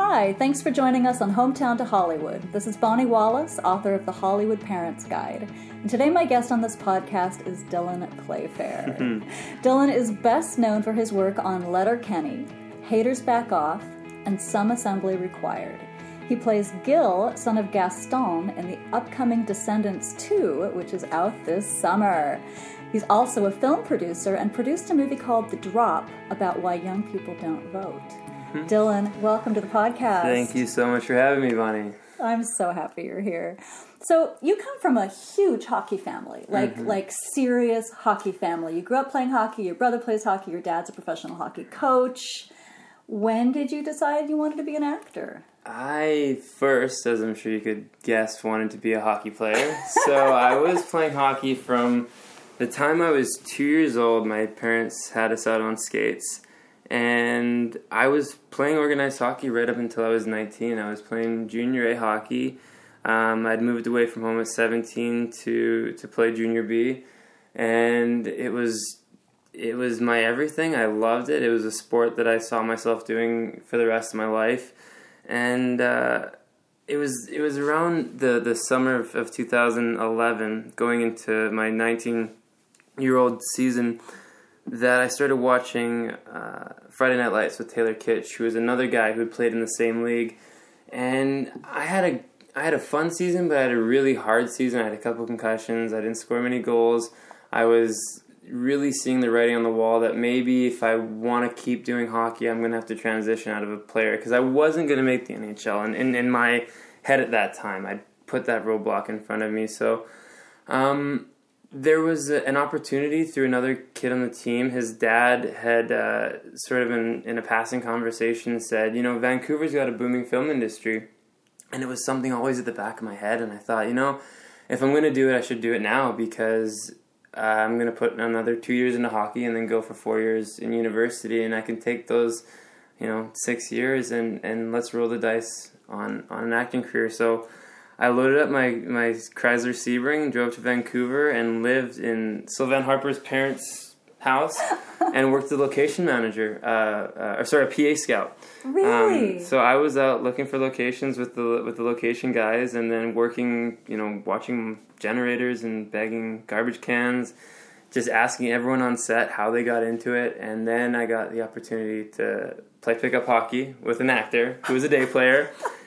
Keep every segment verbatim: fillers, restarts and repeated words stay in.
Hi, thanks for joining us on Hometown to Hollywood. This is Bonnie Wallace, author of The Hollywood Parents Guide. And today my guest on this podcast is Dylan Playfair. Dylan is best known for his work on Letterkenny, Haters Back Off, and Some Assembly Required. He plays Gil, son of Gaston, in the upcoming Descendants two, which is out this summer. He's also a film producer and produced a movie called The Drop about why young people don't vote. Mm-hmm. Dylan, welcome to the podcast. Thank you so much for having me, Bonnie. I'm so happy you're here. So you come from a huge hockey family, like mm-hmm. like serious hockey family. You grew up playing hockey, your brother plays hockey, your dad's a professional hockey coach. When did you decide you wanted to be an actor? I first, as I'm sure you could guess, wanted to be a hockey player. So I was playing hockey from the time I was two years old. My parents had us out on skates. And I was playing organized hockey right up until I was nineteen. I was playing junior A hockey. Um, I'd moved away from home at seventeen to, to play junior B. And it was it was my everything. I loved it. It was a sport that I saw myself doing for the rest of my life. And uh, it was it was around the, the summer of, of two thousand eleven, going into my nineteen-year-old season, that I started watching uh, Friday Night Lights with Taylor Kitsch, who was another guy who had played in the same league. And I had a I had a fun season, but I had a really hard season. I had a couple concussions. I didn't score many goals. I was really seeing the writing on the wall that maybe if I want to keep doing hockey, I'm going to have to transition out of a player, because I wasn't going to make the N H L. And in, in my head at that time, I put that roadblock in front of me. So um, there was a, an opportunity through another kid on the team. His dad had uh, sort of in, in a passing conversation said, you know, Vancouver's got a booming film industry. And it was something always at the back of my head. And I thought, you know, if I'm going to do it, I should do it now, because uh, I'm going to put another two years into hockey and then go for four years in university. And I can take those, you know, six years and, and let's roll the dice on, on an acting career. So I loaded up my, my Chrysler Sebring, drove to Vancouver, and lived in Sylvan Harper's parents' house and worked as a location manager, uh, uh, or sorry, a P A scout. Really? Um, so I was out looking for locations with the with the location guys, and then working, you know, watching generators and bagging garbage cans, just asking everyone on set how they got into it. And then I got the opportunity to play pickup hockey with an actor who was a day player.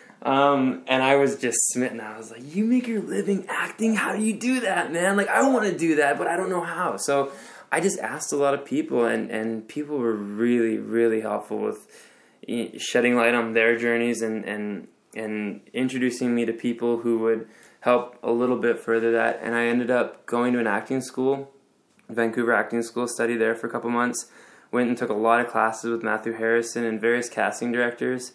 Um, and I was just smitten. I was like, you make your living acting? How do you do that, man? Like, I want to do that, but I don't know how. So I just asked a lot of people, and, and people were really, really helpful with shedding light on their journeys and, and, and introducing me to people who would help a little bit further that. And I ended up going to an acting school, Vancouver Acting School, studied there for a couple months, went and took a lot of classes with Matthew Harrison and various casting directors.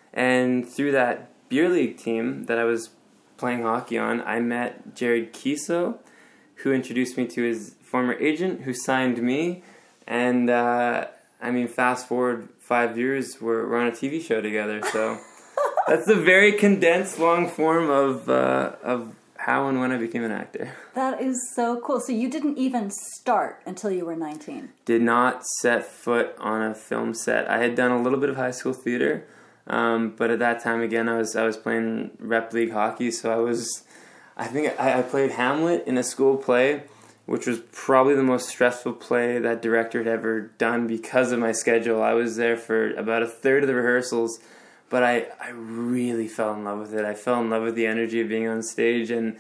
And through that beer league team that I was playing hockey on, I met Jared Kiso, who introduced me to his former agent, who signed me. And, uh, I mean, fast forward five years, we're, we're on a T V show together. So that's a very condensed, long form of uh, of how and when I became an actor. That is so cool. So you didn't even start until you were nineteen? Did not set foot on a film set. I had done a little bit of high school theater. Um, but at that time, again, I was I was playing rep league hockey, so I was, I think I, I played Hamlet in a school play, which was probably the most stressful play that director had ever done because of my schedule. I was there for about a third of the rehearsals, but I, I really fell in love with it. I fell in love with the energy of being on stage, and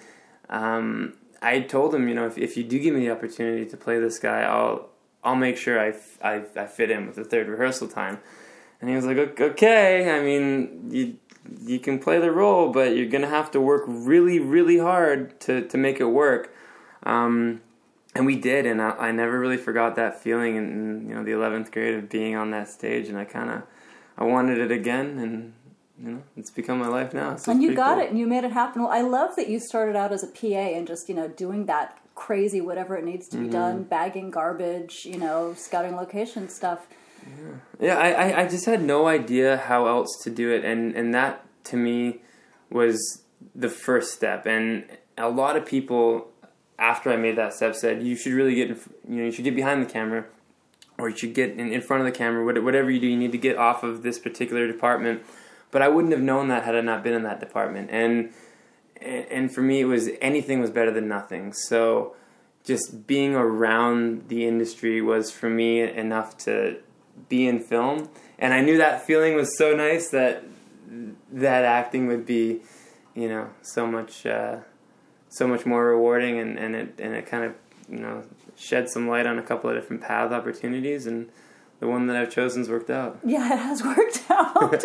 um, I told him, you know, if if you do give me the opportunity to play this guy, I'll I'll make sure I, I, I fit in with the third rehearsal time. And he was like, okay, I mean, you you can play the role, but you're going to have to work really, really hard to, to make it work. Um, and we did, and I, I never really forgot that feeling in, in you know the eleventh grade of being on that stage, and I kind of, I wanted it again, and you know, it's become my life now. So and you got cool. it, and you made it happen. Well, I love that you started out as a P A and just, you know, doing that crazy whatever it needs to be mm-hmm. done, bagging garbage, you know, scouting location stuff. Yeah, yeah I, I just had no idea how else to do it, and, and that, to me, was the first step. And a lot of people, after I made that step, said, you should really get, in, you know, you should get behind the camera, or you should get in, in front of the camera, whatever you do, you need to get off of this particular department. but I wouldn't have known that had I not been in that department. And and for me, it was anything was better than nothing. So just being around the industry was for me enough to be in film. And I knew that feeling was so nice that that acting would be, you know, so much uh, so much more rewarding, and, and it and it kind of, you know, shed some light on a couple of different path opportunities, and the one that I've chosen's worked out. Yeah, it has worked out.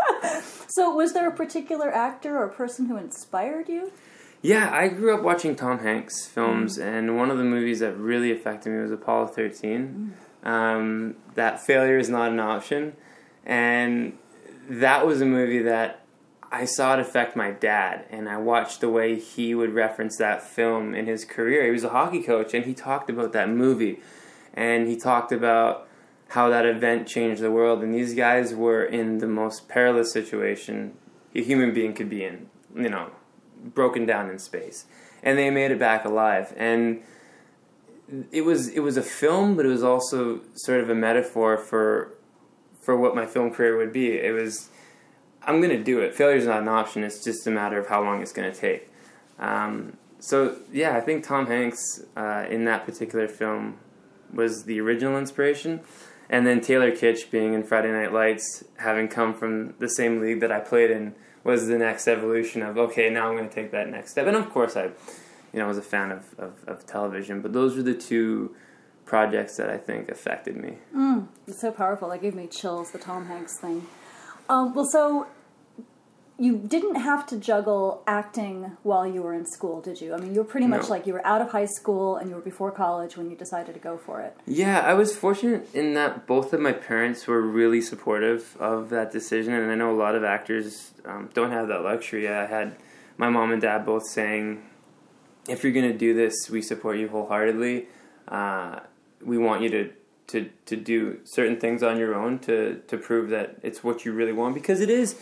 So was there a particular actor or person who inspired you? Yeah, I grew up watching Tom Hanks films, mm. and one of the movies that really affected me was Apollo thirteen. Mm. Um, that failure is not an option. And that was a movie that I saw it affect my dad, and I watched the way he would reference that film in his career. He was a hockey coach, and he talked about that movie, and he talked about how that event changed the world, and these guys were in the most perilous situation a human being could be in, you know, broken down in space, and they made it back alive. And it was it was a film, but it was also sort of a metaphor for for what my film career would be. It was, I'm going to do it. Failure's not an option. It's just a matter of how long it's going to take. Um, so, yeah, I think Tom Hanks uh, in that particular film was the original inspiration. And then Taylor Kitsch being in Friday Night Lights, having come from the same league that I played in, was the next evolution of, okay, now I'm going to take that next step. And, of course, I you know, was a fan of, of, of television. But those were the two projects that I think affected me. Mm, it's so powerful. That gave me chills, the Tom Hanks thing. Um, well, so you didn't have to juggle acting while you were in school, did you? I mean, you were pretty much no. like you were out of high school and you were before college when you decided to go for it. Yeah, I was fortunate in that both of my parents were really supportive of that decision, and I know a lot of actors um, don't have that luxury. I had my mom and dad both saying, if you're going to do this, we support you wholeheartedly. Uh, we want you to, to, to do certain things on your own to, to prove that it's what you really want, because it is.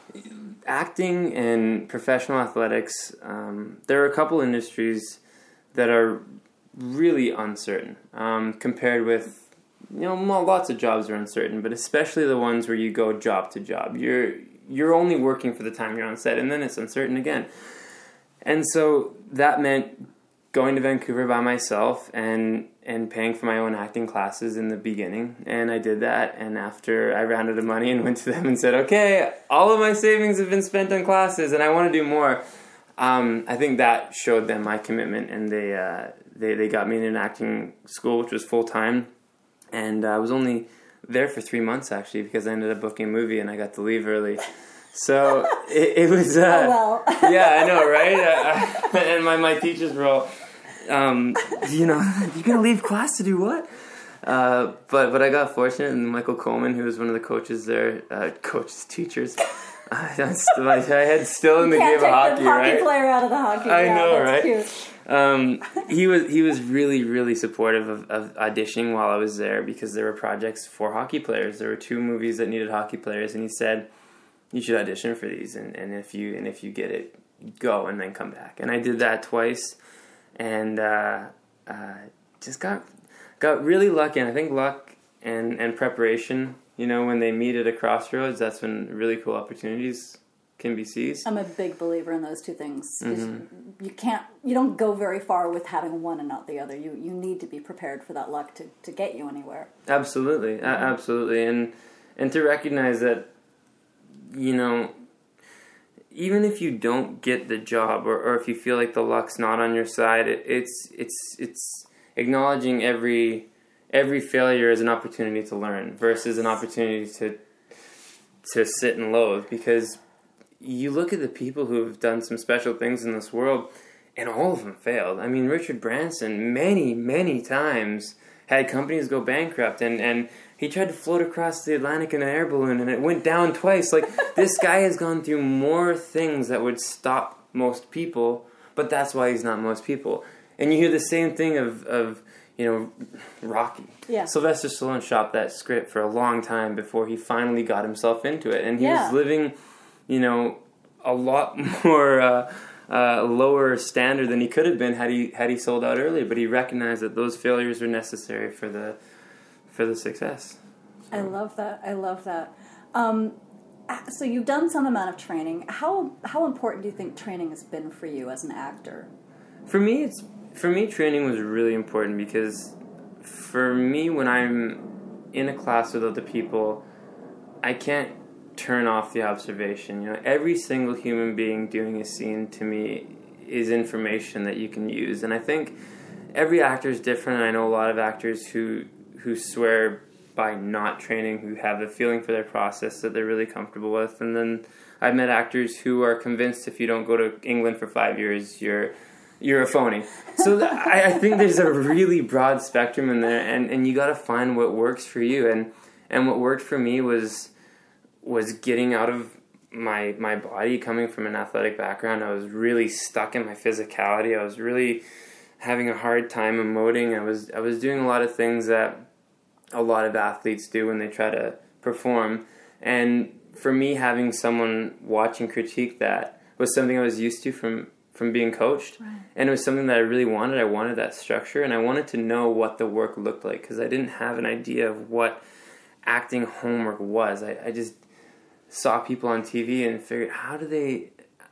Acting and professional athletics, um, there are a couple industries that are really uncertain um, compared with, you know, lots of jobs are uncertain, but especially the ones where you go job to job. You're you're only working for the time you're on set, and then it's uncertain again. And so that meant going to Vancouver by myself and and paying for my own acting classes in the beginning. And I did that, and after I ran out of money and went to them and said, okay, all of my savings have been spent on classes and I want to do more, um, I think that showed them my commitment, and they, uh, they, they got me in an acting school, which was full-time. And I was only there for three months, actually, because I ended up booking a movie and I got to leave early. So it, it was... Uh, oh, well. Yeah, I know, right? I, I, and my, my teachers were all... Um, you know, you're going to leave class to do what? Uh, but but I got fortunate, and Michael Coleman, who was one of the coaches there, uh, coaches, teachers, I, I, still, I had still in the game of hockey, the right? hockey player out of the hockey. I yeah, know, that's right? Cute. Um, he was he was really, really supportive of, of auditioning while I was there, because there were projects for hockey players. There were two movies that needed hockey players, and he said, you should audition for these, and, and if you and if you get it, go and then come back. And I did that twice. And uh, uh, just got got really lucky. And I think luck and, and preparation, you know, when they meet at a crossroads, that's when really cool opportunities can be seized. I'm a big believer in those two things. Mm-hmm. You can't, you don't go very far with having one and not the other. You you need to be prepared for that luck to, to get you anywhere. Absolutely, mm-hmm. a- absolutely, and and to recognize that, you know, even if you don't get the job, or, or if you feel like the luck's not on your side, it, it's it's it's acknowledging every every failure as an opportunity to learn versus an opportunity to to sit and loathe. Because you look at the people who have done some special things in this world, and all of them failed. I mean, Richard Branson many many times had companies go bankrupt, and and. He tried to float across the Atlantic in an air balloon, and it went down twice. Like, this guy has gone through more things that would stop most people, but that's why he's not most people. And you hear the same thing of, of you know, Rocky. Yeah. Sylvester Stallone shopped that script for a long time before he finally got himself into it. And he yeah. was living, you know, a lot more uh, uh, lower standard than he could have been had he had he sold out earlier. But he recognized that those failures were necessary for the... for the success. So. I love that. I love that. Um, so you've done some amount of training. How how important do you think training has been for you as an actor? For me, it's for me training was really important because for me, when I'm in a class with other people, I can't turn off the observation. You know, every single human being doing a scene to me is information that you can use, and I think every actor is different. And I know a lot of actors who who swear by not training, who have a feeling for their process that they're really comfortable with, and then I've met actors who are convinced if you don't go to England for five years, you're you're a phony. So th- I, I think there's a really broad spectrum in there, and, and you got to find what works for you. And and what worked for me was was getting out of my my body. Coming from an athletic background, I was really stuck in my physicality. I was really having a hard time emoting. I was I was doing a lot of things that a lot of athletes do when they try to perform. And for me, having someone watch and critique that was something I was used to from, from being coached. Right. And it was something that I really wanted. I wanted that structure, and I wanted to know what the work looked like because I didn't have an idea of what acting homework was. I, I just saw people on T V and figured, how do they,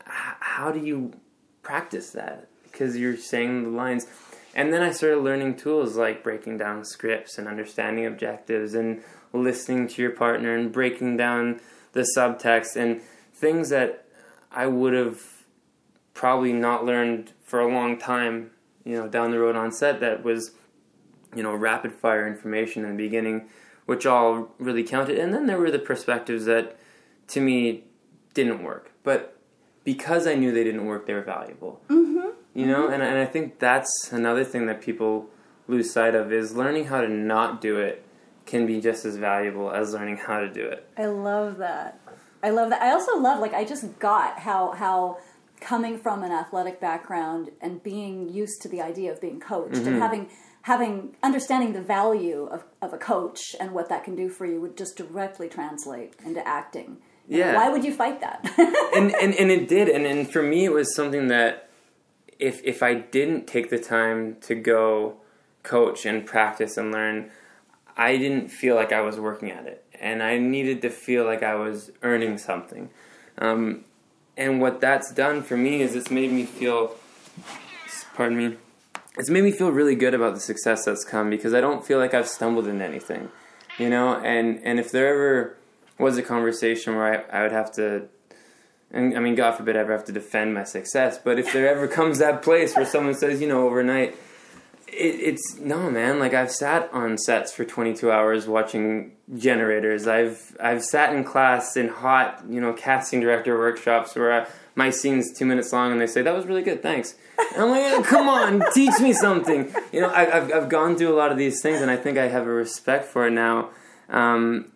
how do you practice that? Because you're saying the lines. And then I started learning tools like breaking down scripts and understanding objectives and listening to your partner and breaking down the subtext and things that I would have probably not learned for a long time, you know, down the road on set. That was, you know, rapid fire information in the beginning, which all really counted. And then there were the perspectives that, to me, didn't work. But because I knew they didn't work, they were valuable. Mm-hmm. You know, and and I think that's another thing that people lose sight of is learning how to not do it can be just as valuable as learning how to do it. I love that. I love that. I also love, like, I just got how how coming from an athletic background and being used to the idea of being coached mm-hmm. and having having understanding the value of, of a coach and what that can do for you would just directly translate into acting. Yeah. Why would you fight that? and, and and it did. And, and for me, it was something that If if I didn't take the time to go coach and practice and learn, I didn't feel like I was working at it. And I needed to feel like I was earning something. Um, and what that's done for me is it's made me feel, pardon me, it's made me feel really good about the success that's come because I don't feel like I've stumbled into anything, you know? And, and if there ever was a conversation where I, I would have to, and I mean, God forbid I ever have to defend my success, but if there ever comes that place where someone says, you know, overnight, it, it's, no, man, like I've sat on sets for twenty-two hours watching generators. I've I've sat in class in hot, you know, casting director workshops where I, my scene's two minutes long and they say, that was really good, thanks. And I'm like, oh, come on, teach me something. You know, I, I've, I've gone through a lot of these things and I think I have a respect for it now. Um,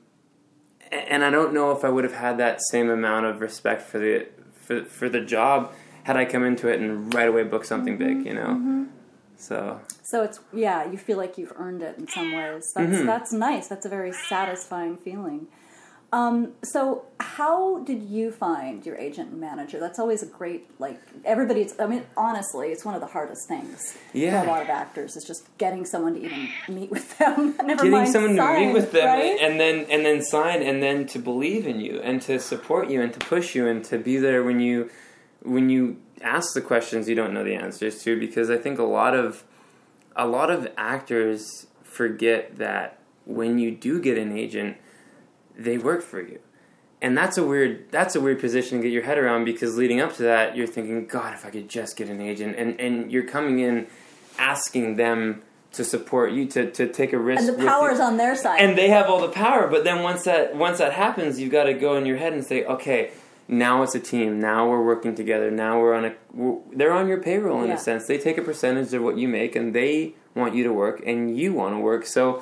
And I don't know if I would have had that same amount of respect for the for for the job had I come into it and right away booked something mm-hmm, big, you know. Mm-hmm. So. So it's yeah, you feel like you've earned it in some ways. That's mm-hmm. that's nice. That's a very satisfying feeling. Um, so how did you find your agent and manager? That's always a great, like, everybody's, I mean, honestly, it's one of the hardest things yeah. for a lot of actors. It's just getting someone to even meet with them. Never getting mind someone sign, to meet with them right? and then and then sign and then to believe in you and to support you and to push you and to be there when you when you ask the questions you don't know the answers to, because I think a lot of a lot of actors forget that when you do get an agent, they work for you. And that's a weird that's a weird position to get your head around, because leading up to that, you're thinking, God, if I could just get an agent. And and you're coming in asking them to support you, to, to take a risk. And the power's on their side. And they have all the power. But then once that once that happens, you've got to go in your head and say, okay, now it's a team. Now we're working together. Now we're on a we're, they're on your payroll in yeah. a sense. They take a percentage of what you make, and they want you to work, and you want to work. So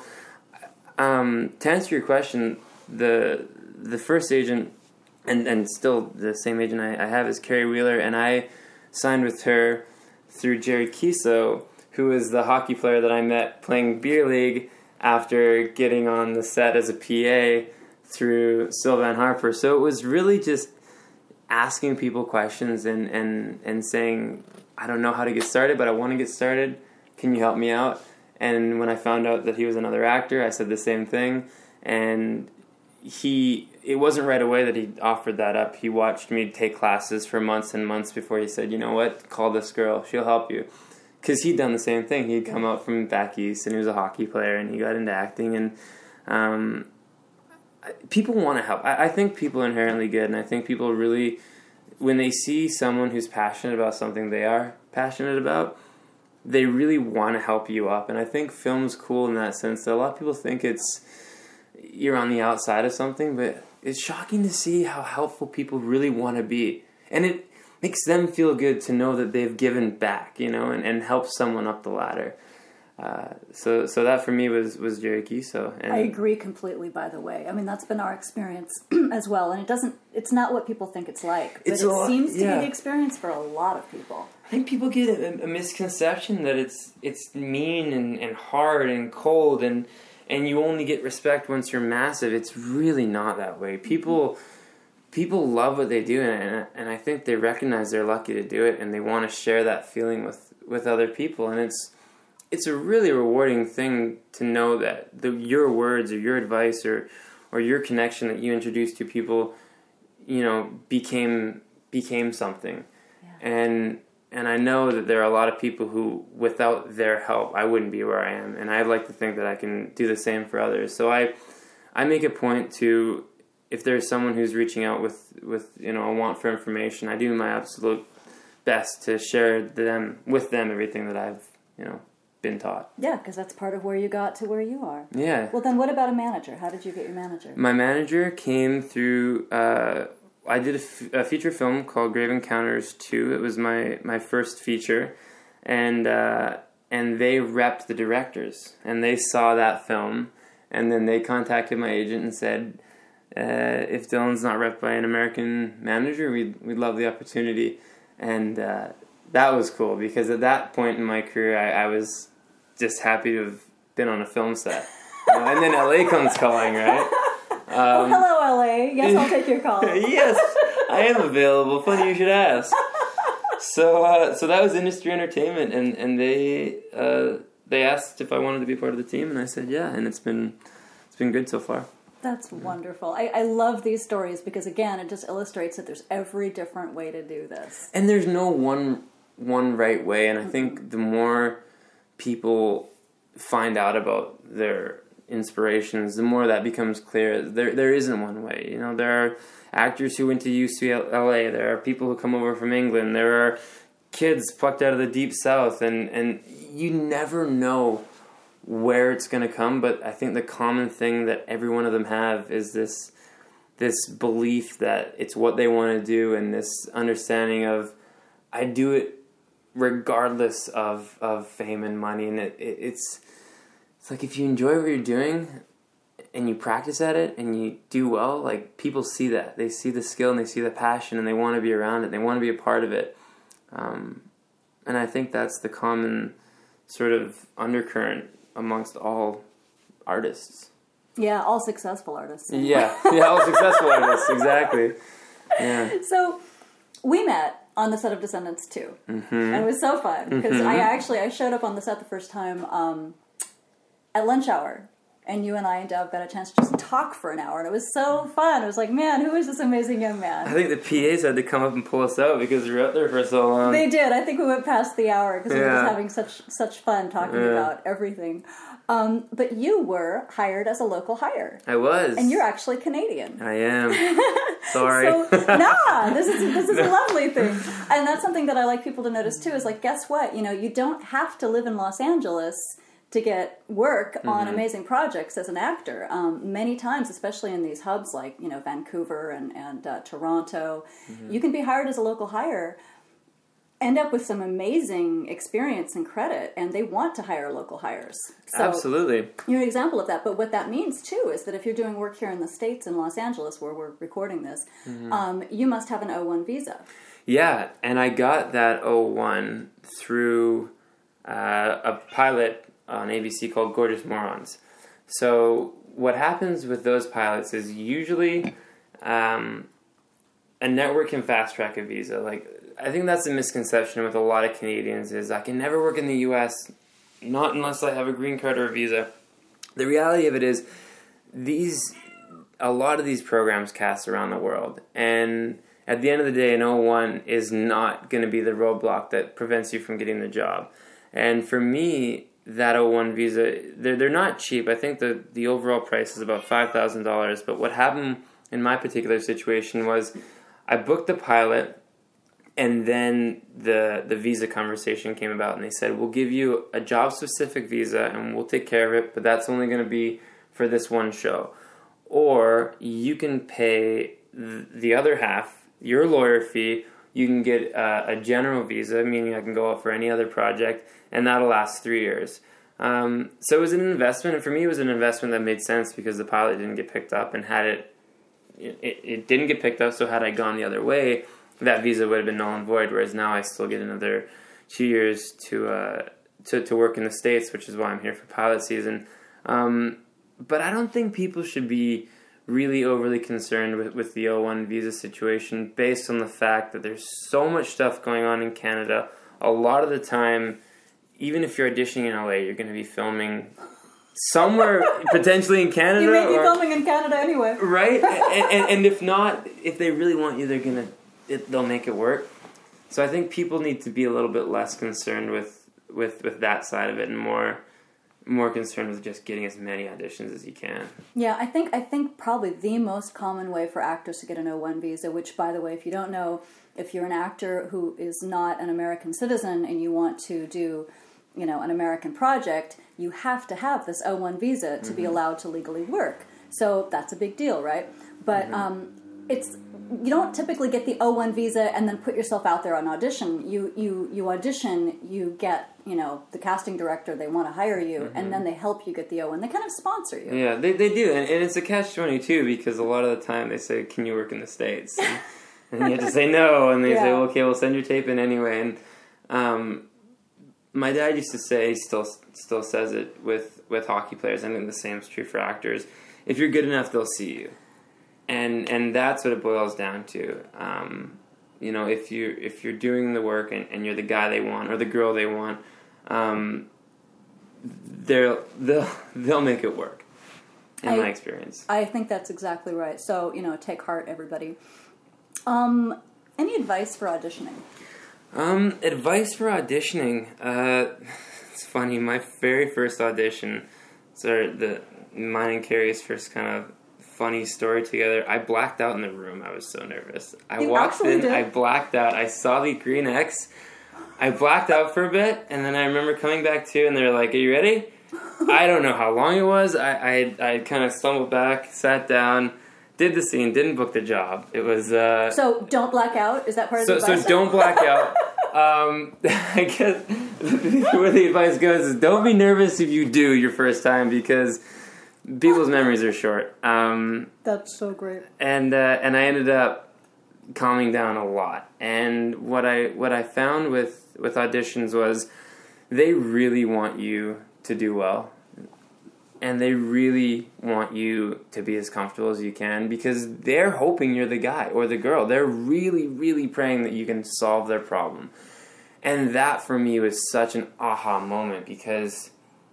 um, to answer your question, the the first agent, and, and still the same agent I, I have, is Carrie Wheeler, and I signed with her through Jerry Kiso, who is the hockey player that I met playing beer league after getting on the set as a P A through Sylvan Harper. So it was really just asking people questions and, and, and saying, I don't know how to get started, but I want to get started. Can you help me out? And when I found out that he was another actor, I said the same thing. And he it wasn't right away that he offered that up. He watched me take classes for months and months before he said, you know what, call this girl, she'll help you. Because he'd done the same thing. He'd come out from back east, and he was a hockey player, and he got into acting, and um, people want to help. I, I think people are inherently good, and I think people really, when they see someone who's passionate about something they are passionate about, they really want to help you up. And I think film's cool in that sense that a lot of people think it's you're on the outside of something, but it's shocking to see how helpful people really want to be. And it makes them feel good to know that they've given back, you know, and, and helped someone up the ladder. Uh, so so that for me was, was Jerry Kiso. And I agree completely, by the way. I mean, that's been our experience as well. And it doesn't, it's not what people think it's like. But It's it a lot- seems to yeah. be the experience for a lot of people. I think people get a, a misconception that it's it's mean and, and hard and cold and and you only get respect once you're massive. It's really not that way. People people love what they do, and and I think they recognize they're lucky to do it, and they want to share that feeling with, with other people. And it's it's a really rewarding thing to know that the, your words or your advice or or your connection that you introduced to people, you know, became became something. Yeah. And and I know that there are a lot of people who, without their help, I wouldn't be where I am. And I'd like to think that I can do the same for others. So I I make a point to, if there's someone who's reaching out with, with you know, a want for information, I do my absolute best to share them with them everything that I've, you know, been taught. Yeah, because that's part of where you got to where you are. Yeah. Well, then what about a manager? How did you get your manager? My manager came through... Uh, I did a, f- a feature film called Grave Encounters two. It was my, my first feature, and uh, and they repped the directors, and they saw that film, and then they contacted my agent and said, uh, if Dylan's not repped by an American manager, we'd we'd love the opportunity, and uh, that was cool because at that point in my career, I, I was just happy to have been on a film set, uh, and then L A comes calling, right? Oh, Um, hello, L A. Yes, I'll take your call. Yes, I am available. Funny you should ask. So, uh, so that was Industry Entertainment, and and they uh, they asked if I wanted to be part of the team, and I said yeah, and it's been it's been good so far. That's wonderful. I, I love these stories because, again, it just illustrates that there's every different way to do this. And there's no one one right way, and I think the more people find out about their inspirations, the more that becomes clear. There there isn't one way. You know, there are actors who went to U C L A, there are people who come over from England, there are kids plucked out of the deep south, and, and you never know where it's going to come, but I think the common thing that every one of them have is this this belief that it's what they want to do, and this understanding of I do it regardless of, of fame and money, and it, it, it's It's like if you enjoy what you're doing and you practice at it and you do well, like people see that. They see the skill and they see the passion and they want to be around it. They want to be a part of it. Um, and I think that's the common sort of undercurrent amongst all artists. Yeah, all successful artists. Yeah, yeah, all successful artists, exactly. Yeah. So we met on the set of Descendants two. Mm-hmm. And it was so fun because Mm-hmm. I actually, I showed up on the set the first time um, at lunch hour, and you and I and Deb got a chance to just talk for an hour, and it was so fun. It was like, man, who is this amazing young man? I think the P As had to come up and pull us out because we were out there for so long. They did. I think we went past the hour because we were Yeah. just having such such fun talking Yeah. about everything. Um, but you were hired as a local hire, I was. and you're actually Canadian. I am. Sorry. So, nah, this is this is a lovely thing, and that's something that I like people to notice too. Is like, guess what? You know, you don't have to live in Los Angeles to get work mm-hmm. on amazing projects as an actor. Um, many times, especially in these hubs like you know Vancouver and and uh, Toronto, mm-hmm. you can be hired as a local hire, end up with some amazing experience and credit, and they want to hire local hires. So, absolutely. you're an example of that. But what that means, too, is that if you're doing work here in the States, in Los Angeles, where we're recording this, mm-hmm. um, you must have an O one visa. Yeah, and I got that O one through uh, a pilot on A B C called Gorgeous Morons. So what happens with those pilots is usually um, a network can fast-track a visa. Like, I think that's a misconception with a lot of Canadians is I can never work in the U S, not unless I have a green card or a visa. The reality of it is these a lot of these programs cast around the world, and at the end of the day, an O one is not going to be the roadblock that prevents you from getting the job. And for me, that O one visa, they're, they're not cheap. I think the, the overall price is about five thousand dollars. But what happened in my particular situation was I booked the pilot, and then the the visa conversation came about, and they said, we'll give you a job-specific visa, and we'll take care of it, but that's only going to be for this one show. Or you can pay th- the other half, your lawyer fee. You can get uh, a general visa, meaning I can go out for any other project, and that'll last three years. Um, so it was an investment, and for me it was an investment that made sense because the pilot didn't get picked up, and had it, it, it didn't get picked up, so had I gone the other way, that visa would have been null and void, whereas now I still get another two years to uh, to, to work in the States, which is why I'm here for pilot season. Um, but I don't think people should be really overly concerned with, with the O one visa situation based on the fact that there's so much stuff going on in Canada. A lot of the time, even if you're auditioning in L A, you're going to be filming somewhere potentially in Canada. You may be or, filming in Canada anyway. Right? and, and, and if not, if they really want you, they're going to, it, they'll make it work. So I think people need to be a little bit less concerned with, with, with that side of it, and more more concerned with just getting as many auditions as you can. Yeah, I think I think probably the most common way for actors to get an O one visa, which, by the way, if you don't know, if you're an actor who is not an American citizen and you want to do, you know, an American project, you have to have this O one visa to mm-hmm. be allowed to legally work. So that's a big deal, right? But mm-hmm. um, it's you don't typically get the O one visa and then put yourself out there on audition. You you you audition, you get, you know, the casting director, they want to hire you, mm-hmm. and then they help you get the O one. They kind of sponsor you. Yeah, they they do, and, and it's a catch twenty-two because a lot of the time they say, "Can you work in the States?" And, and you have to say no, and they yeah. say, well, "Okay, we'll send your tape in anyway." And um, my dad used to say, still still says it with with hockey players. I think the same is true for actors. If you're good enough, they'll see you. And and that's what it boils down to. Um, you know, if you if you're doing the work and, and you're the guy they want or the girl they want, um, they'll they'll they'll make it work. In I, my experience, I think that's exactly right. So, you know, take heart, everybody. Um, any advice for auditioning? Um, advice for auditioning. Uh, it's funny. My very first audition, so the mine and Carrie's first kind of funny story together. I blacked out in the room. I was so nervous. I you walked in, did. I blacked out. I saw the green X. I blacked out for a bit, and then I remember coming back to, and they were like, "Are you ready?" I don't know how long it was. I I, I kind of stumbled back, sat down, did the scene, didn't book the job. It was uh, so don't black out. Is that part of so, the advice? So don't black out. Um, I guess where the advice goes is don't be nervous if you do your first time because people's memories are short. Um, That's so great. And uh, and I ended up calming down a lot. And what I what I found with, with auditions was they really want you to do well. And they really want you to be as comfortable as you can because they're hoping you're the guy or the girl. They're really, really praying that you can solve their problem. And that for me was such an aha moment because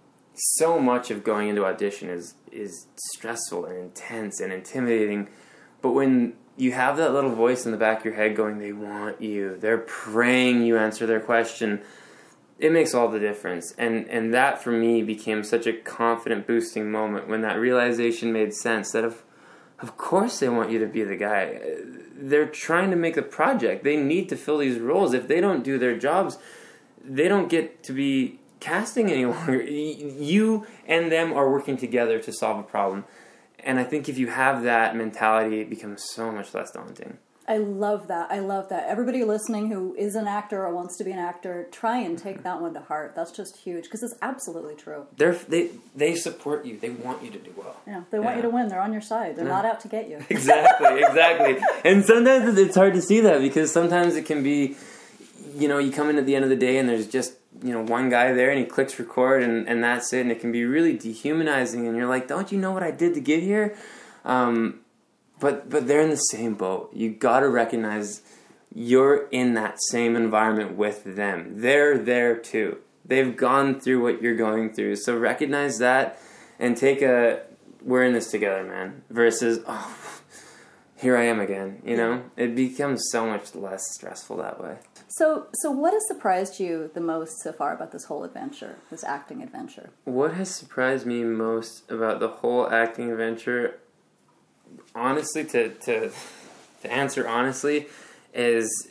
so much of going into audition is is stressful and intense and intimidating. But when you have that little voice in the back of your head going, they want you, they're praying you answer their question, it makes all the difference. And and that for me became such a confident boosting moment when that realization made sense that of of course they want you to be the guy. They're trying to make a project. They need to fill these roles. If they don't do their jobs, they don't get to be casting any longer. You and them are working together to solve a problem. And I think if you have that mentality, it becomes so much less daunting. I love that. I love that. Everybody listening who is an actor or wants to be an actor, try and take that one to heart. That's just huge because it's absolutely true. They're, they they support you. They want you to do well. Yeah, they want yeah. you to win. They're on your side. They're yeah. not out to get you. Exactly, exactly. And sometimes it's hard to see that because sometimes it can be, you know, you come in at the end of the day and there's just, you know, one guy there and he clicks record and, and that's it. And it can be really dehumanizing. And you're like, don't you know what I did to get here? Um... But but they're in the same boat. You got to recognize you're in that same environment with them. They're there too. They've gone through what you're going through. So recognize that and take a we're in this together, man, versus, oh, here I am again, you know? It becomes so much less stressful that way. So, so what has surprised you the most so far about this whole adventure, this acting adventure? What has surprised me most about the whole acting adventure, honestly, to to to answer honestly, is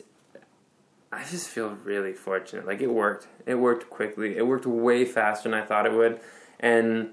I just feel really fortunate. Like, it worked. It worked quickly. It worked way faster than I thought it would. And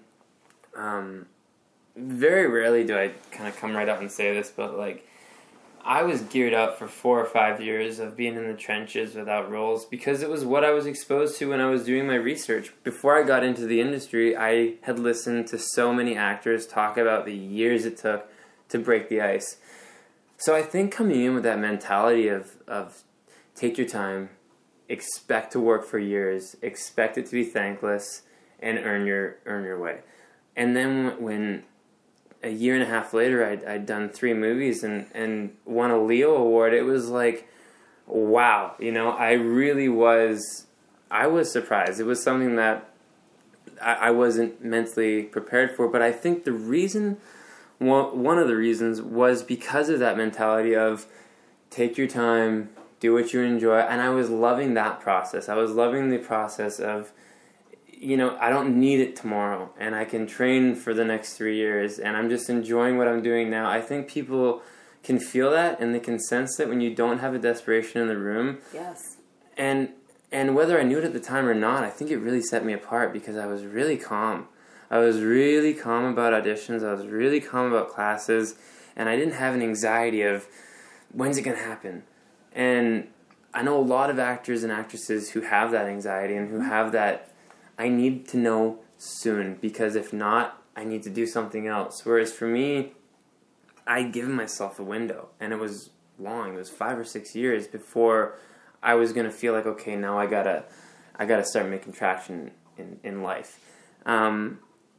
um, very rarely do I kind of come right out and say this, but, like, I was geared up for four or five years of being in the trenches without roles because it was what I was exposed to when I was doing my research. Before I got into the industry, I had listened to so many actors talk about the years it took to break the ice. So I think coming in with that mentality of, of take your time, expect to work for years, expect it to be thankless, and earn your earn your way. And then when a year and a half later, I'd, I'd done three movies and, and won a Leo Award. It was like, wow, you know, I really was, I was surprised. It was something that I, I wasn't mentally prepared for. But I think the reason, one, one of the reasons was because of that mentality of take your time, do what you enjoy. And I was loving that process. I was loving the process of, you know, I don't need it tomorrow, and I can train for the next three years, and I'm just enjoying what I'm doing now. I think people can feel that, and they can sense it when you don't have a desperation in the room. Yes. And and whether I knew it at the time or not, I think it really set me apart because I was really calm. I was really calm about auditions. I was really calm about classes, and I didn't have an anxiety of, when's it going to happen? And I know a lot of actors and actresses who have that anxiety and who have that, I need to know soon, because if not, I need to do something else. Whereas for me, I'd given myself a window, and it was long. It was five or six years before I was going to feel like, okay, now I gotta, I gotta start making traction in, in life. Um,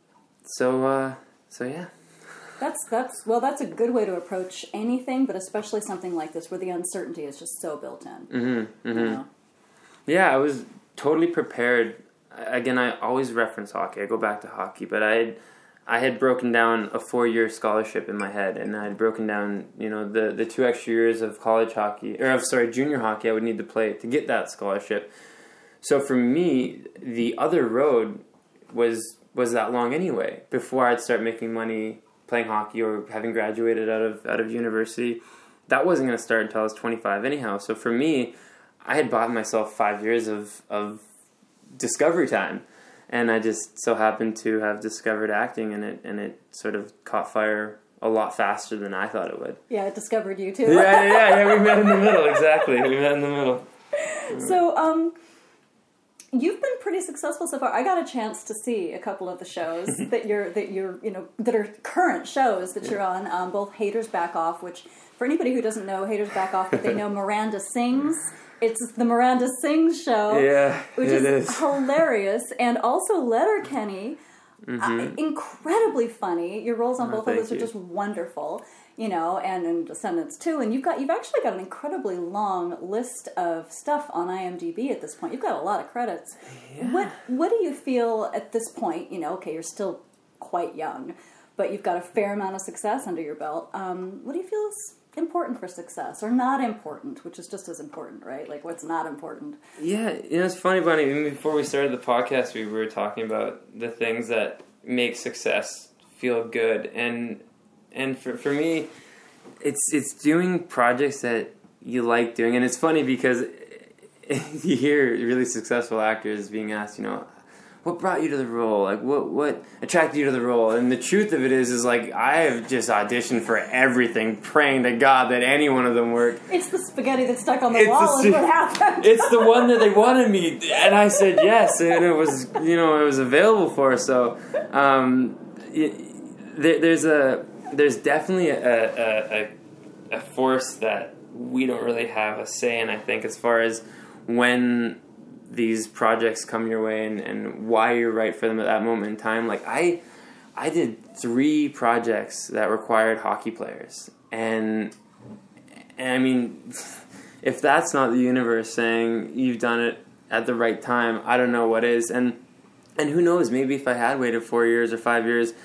so, uh, so yeah. That's, that's, well, that's a good way to approach anything, but especially something like this where the uncertainty is just so built in. Mm-hmm, mm-hmm. You know? Yeah, I was totally prepared. Again, I always reference hockey. I go back to hockey, but I had, I had broken down a four-year scholarship in my head, and I had broken down, you know, the, the two extra years of college hockey, or sorry, junior hockey I would need to play to get that scholarship. So for me, the other road was was that long anyway. Before I'd start making money playing hockey or having graduated out of out of university, that wasn't going to start until I was twenty-five anyhow. So for me, I had bought myself five years of of discovery time, and I just so happened to have discovered acting, and it and it sort of caught fire a lot faster than I thought it would. Yeah, it discovered you too. yeah, yeah, yeah, yeah. We met in the middle. Exactly, we met in the middle. So, um, you've been pretty successful so far. I got a chance to see a couple of the shows that you're that you're you know that are current shows that yeah. you're on. Um, both Haters Back Off, which for anybody who doesn't know Haters Back Off, but they know Miranda Sings. It's the Miranda Sings show, yeah, which it is, is hilarious, and also Letterkenny, mm-hmm. uh, incredibly funny. Your roles on oh, both of those you. are just wonderful, you know, and in Descendants too. And you've got you've actually got an incredibly long list of stuff on IMDb at this point. You've got a lot of credits. Yeah. What What do you feel at this point? You know, okay, you're still quite young, but you've got a fair amount of success under your belt. Um, what do you feel is important for success, or not important, which is just as important, right? Like, what's not important? Yeah, you know, it's funny, Bonnie, even before we started the podcast, we were talking about the things that make success feel good, and and for for me, it's it's doing projects that you like doing, and it's funny because you hear really successful actors being asked, you know, what brought you to the role? Like, what what attracted you to the role? And the truth of it is, is like, I have just auditioned for everything, praying to God that any one of them worked. It's the spaghetti that's stuck on the it's wall the, is what happened. It's the one that they wanted me, and I said yes, and it was, you know, it was available for us. So, um, it, there, there's a, there's definitely a, a, a, a force that we don't really have a say in, I think, as far as when these projects come your way and, and why you're right for them at that moment in time. Like, I I did three projects that required hockey players. And, and I mean, if that's not the universe saying you've done it at the right time, I don't know what is. And and who knows, maybe if I had waited four years or five years,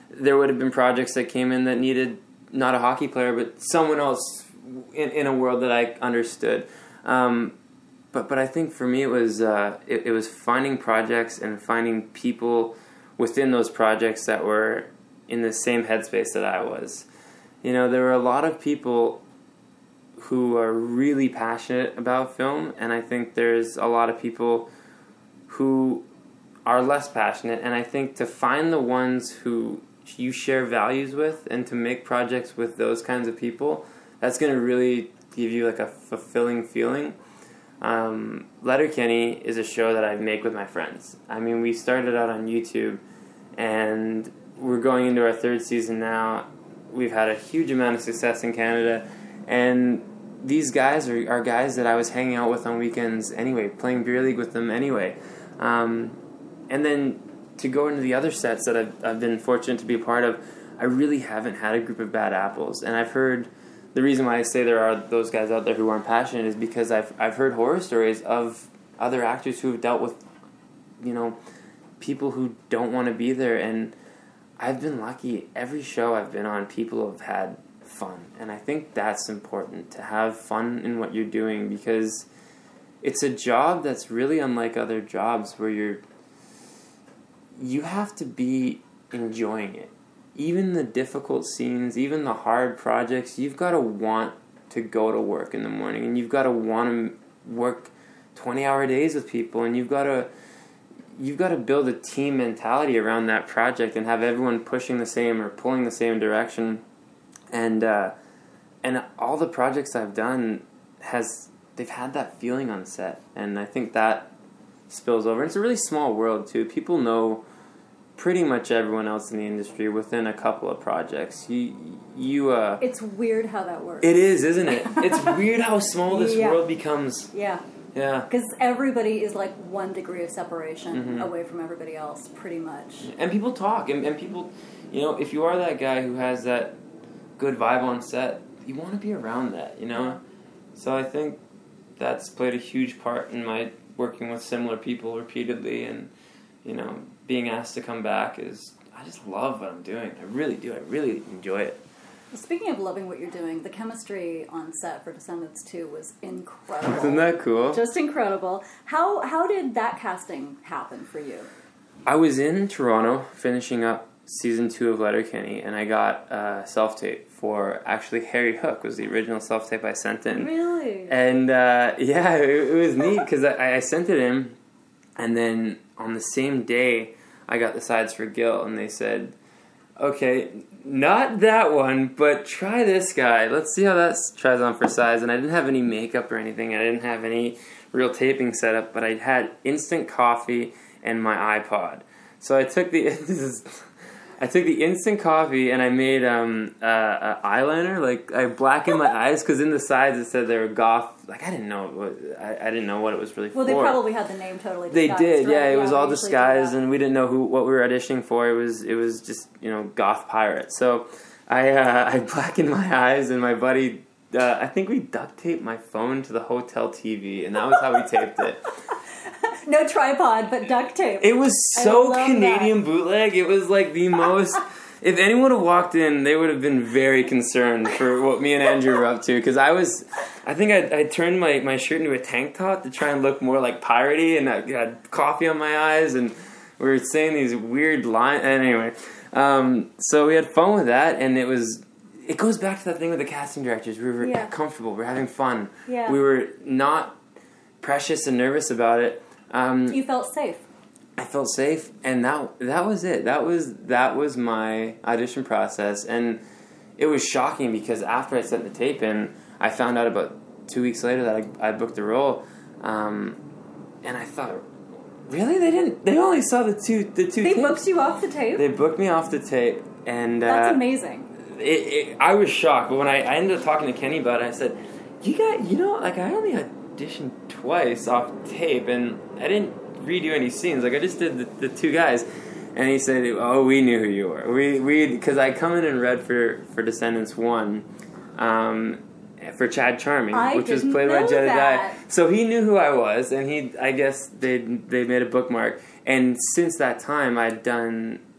there would have been projects that came in that needed not a hockey player, but someone else in, in a world that I understood. Um, but but I think for me it was uh, it, it was finding projects and finding people within those projects that were in the same headspace that I was. You know, there were a lot of people who are really passionate about film, and I think there's a lot of people who are less passionate, and I think to find the ones who you share values with and to make projects with those kinds of people, that's going to really give you like a fulfilling feeling. Um, Letterkenny is a show that I make with my friends. I mean, we started out on YouTube, and we're going into our third season now. We've had a huge amount of success in Canada, and these guys are, are guys that I was hanging out with on weekends anyway, playing beer league with them anyway. Um, and then to go into the other sets that I've, I've been fortunate to be a part of, I really haven't had a group of bad apples. And I've heard, the reason why I say there are those guys out there who aren't passionate is because I've I've heard horror stories of other actors who have dealt with, you know, people who don't want to be there. And I've been lucky. Every show I've been on, people have had fun. And I think that's important, to have fun in what you're doing, because it's a job that's really unlike other jobs where you're you have to be enjoying it. Even the difficult scenes, even the hard projects, you've got to want to go to work in the morning, and you've got to want to work twenty-hour days with people, and you've got to you've got to build a team mentality around that project and have everyone pushing the same or pulling the same direction. And uh, and all the projects I've done has they've had that feeling on set, and I think that spills over. It's a really small world too. People know pretty much everyone else in the industry within a couple of projects. You, you. Uh, it's weird how that works. It is, isn't it? It's weird how small this yeah. world becomes. Yeah. Yeah. Because everybody is like one degree of separation mm-hmm. away from everybody else, pretty much. And people talk, and, and people, you know, if you are that guy who has that good vibe on set, you want to be around that, you know? So I think that's played a huge part in my working with similar people repeatedly, and, you know, being asked to come back is, I just love what I'm doing. I really do. I really enjoy it. Well, speaking of loving what you're doing, the chemistry on set for Descendants two was incredible. Isn't that cool? Just incredible. How how did that casting happen for you? I was in Toronto finishing up season two of Letterkenny, and I got a self-tape for, actually, Harry Hook was the original self-tape I sent in. Really? And, uh, yeah, it, it was neat, because I, I sent it in, and then on the same day, I got the sides for Gil, and they said, okay, not that one, but try this guy. Let's see how that tries on for size. And I didn't have any makeup or anything. I didn't have any real taping set up, but I had instant coffee and my iPod. So I took the this is, I took the instant coffee and I made um uh, uh, eyeliner. Like, I blackened my eyes because in the sides it said they were goth. Like, I didn't know what I, I didn't know what it was really well, for. Well, they probably had the name totally They disguised. did, right? yeah. It yeah, was all we usually disguised, do that. and we didn't know who what we were auditioning for. It was it was just, you know, goth pirate. So I uh, I blackened my eyes, and my buddy, uh, I think we duct taped my phone to the hotel T V, and that was how we taped it. No tripod, but duct tape. It was so Canadian that. bootleg. It was like the most. If anyone would have walked in, they would have been very concerned for what me and Andrew were up to. Because I was, I think I, I turned my, my shirt into a tank top to try and look more like piratey, and I had coffee on my eyes, and we were saying these weird lines. Anyway, um, so we had fun with that, and it was. It goes back to that thing with the casting directors. We were yeah. comfortable. We were having fun. Yeah. We were not precious and nervous about it. Um, you felt safe. I felt safe, and that that was it. That was that was my audition process, and it was shocking because after I sent the tape in, I found out about two weeks later that I, I booked the role, um, and I thought, really, they didn't? They only saw the two the two. They tapes. booked you off the tape. They booked me off the tape, and that's uh, amazing. It, it, I was shocked, but when I, I ended up talking to Kenny about it, I said, "You got, you know, like I only auditioned twice off tape, and I didn't redo any scenes. Like I just did the, the two guys." And he said, "Oh, we knew who you were. We we because I come in and read for for Descendants one, um, for Chad Charming, I which was didn't played by know Jedediah. that. So he knew who I was, and he I guess they they made a bookmark. And since that time, I'd done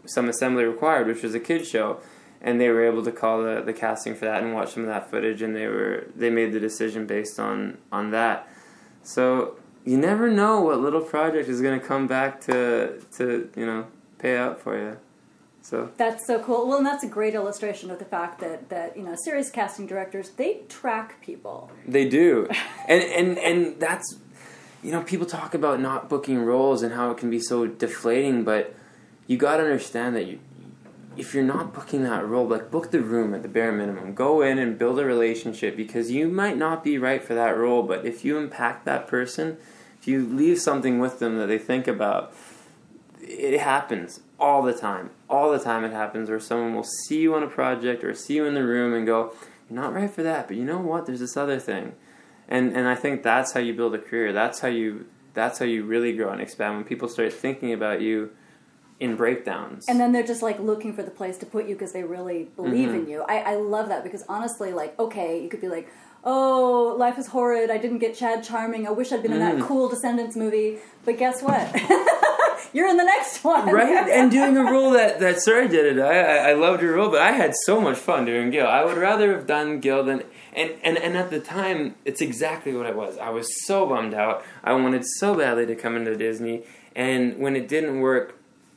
Some Assembly Required, which was a kids show, and they were able to call the, the casting for that and watch some of that footage, and they were they made the decision based on on that. So you never know what little project is going to come back to to you know pay out for you. So that's so cool. Well, and that's a great illustration of the fact that, that you know, serious casting directors, they track people. They do. and, and and that's, you know, people talk about not booking roles and how it can be so deflating, but you got to understand that you, if you're not booking that role, like, book the room at the bare minimum. Go in and build a relationship, because you might not be right for that role, but if you impact that person, if you leave something with them that they think about, it happens all the time. All the time it happens where someone will see you on a project or see you in the room and go, you're not right for that, but you know what? There's this other thing. And and I think that's how you build a career. That's how you that's how you really grow and expand, when people start thinking about you in breakdowns. And then they're just like looking for the place to put you because they really believe mm-hmm. in you. I, I love that, because honestly, like, okay, you could be like, oh, life is horrid, I didn't get Chad Charming, I wish I'd been mm. in that cool Descendants movie, but guess what? You're in the next one. Right? And doing a role that, that Sarah did it. I, I I loved your role, but I had so much fun doing Gil. I would rather have done Gil than... And, and, and at the time, it's exactly what it was. I was so bummed out. I wanted so badly to come into Disney, and when it didn't work,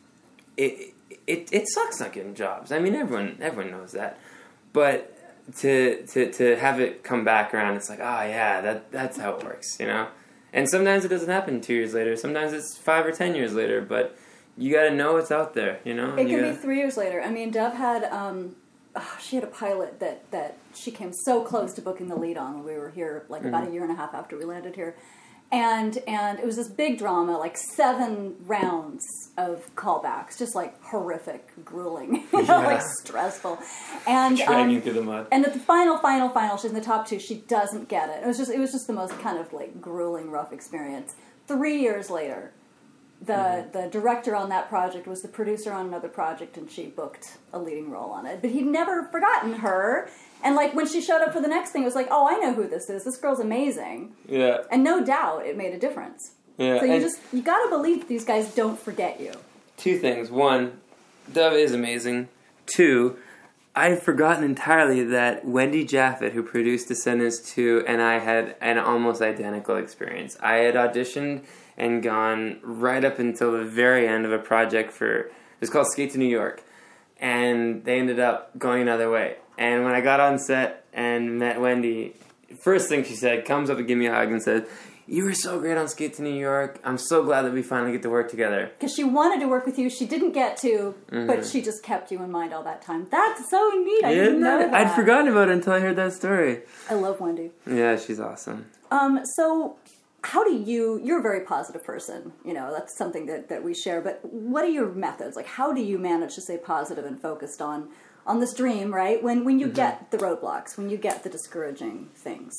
it it it sucks not getting jobs. I mean, everyone everyone knows that. But to to to have it come back around, it's like, oh yeah, that that's how it works, you know? And sometimes it doesn't happen two years later. Sometimes it's five or ten years later. But you got to know it's out there, you know. It you can gotta... be three years later. I mean, Dove had um, oh, she had a pilot that that she came so close to booking the lead on when we were here, like mm-hmm. about a year and a half after we landed here, and and it was this big drama, like seven rounds of callbacks, just like horrific, grueling, you know, yeah. like stressful, and dragging um, through the mud. And at the final, final, final, she's in the top two. She doesn't get it. It was just, it was just the most kind of like grueling, rough experience. Three years later, the mm-hmm. the director on that project was the producer on another project, and she booked a leading role on it. But he'd never forgotten her. And, like, when she showed up for the next thing, it was like, oh, I know who this is. This girl's amazing. Yeah. And no doubt it made a difference. Yeah. So you and just, you gotta believe these guys don't forget you. Two things. One, Dove is amazing. Two, I had forgotten entirely that Wendy Jaffet, who produced Descendants two, and I had an almost identical experience. I had auditioned and gone right up until the very end of a project for, it was called Skate to New York. And they ended up going another way. And when I got on set and met Wendy, first thing she said, comes up and give me a hug and said, you were so great on Skate to New York. I'm so glad that we finally get to work together. Because she wanted to work with you. She didn't get to, mm-hmm. but she just kept you in mind all that time. That's so neat. I yeah, didn't know that. I'd forgotten about it until I heard that story. I love Wendy. Yeah, she's awesome. Um, so... How do you, you're a very positive person, you know, that's something that, that we share, but what are your methods? Like, how do you manage to stay positive and focused on, on this dream, right? When, when you mm-hmm. get the roadblocks, when you get the discouraging things?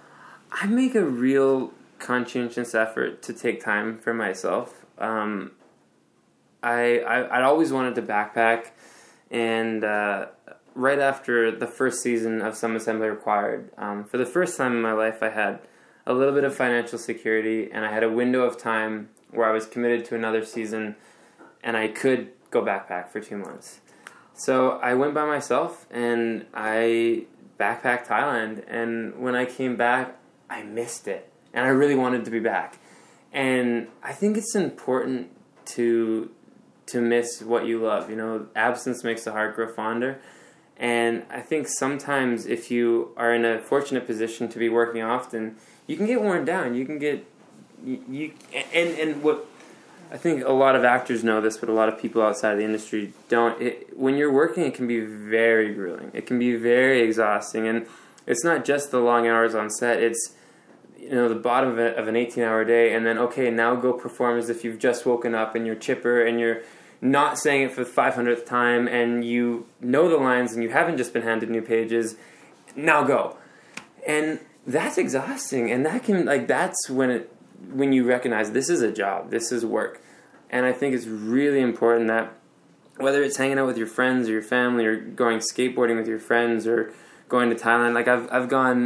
I make a real conscientious effort to take time for myself. Um, I, I, I'd always wanted to backpack, and uh, right after the first season of Some Assembly Required, um, for the first time in my life, I had a little bit of financial security, and I had a window of time where I was committed to another season, and I could go backpack for two months. So I went by myself, and I backpacked Thailand, and when I came back, I missed it, and I really wanted to be back. And I think it's important to to miss what you love. You know, absence makes the heart grow fonder. And I think sometimes if you are in a fortunate position to be working often, you can get worn down. You can get you, you and and what I think a lot of actors know this, but a lot of people outside of the industry don't. It, when you're working, it can be very grueling. It can be very exhausting, and it's not just the long hours on set. It's you know the bottom of, a, of an eighteen-hour day, and then okay, now go perform as if you've just woken up and you're chipper and you're not saying it for the five hundredth time, and you know the lines and you haven't just been handed new pages. Now go, and that's exhausting, and that can like that's when it when you recognize this is a job, this is work, and I think it's really important that whether it's hanging out with your friends or your family or going skateboarding with your friends or going to Thailand, like I've I've gone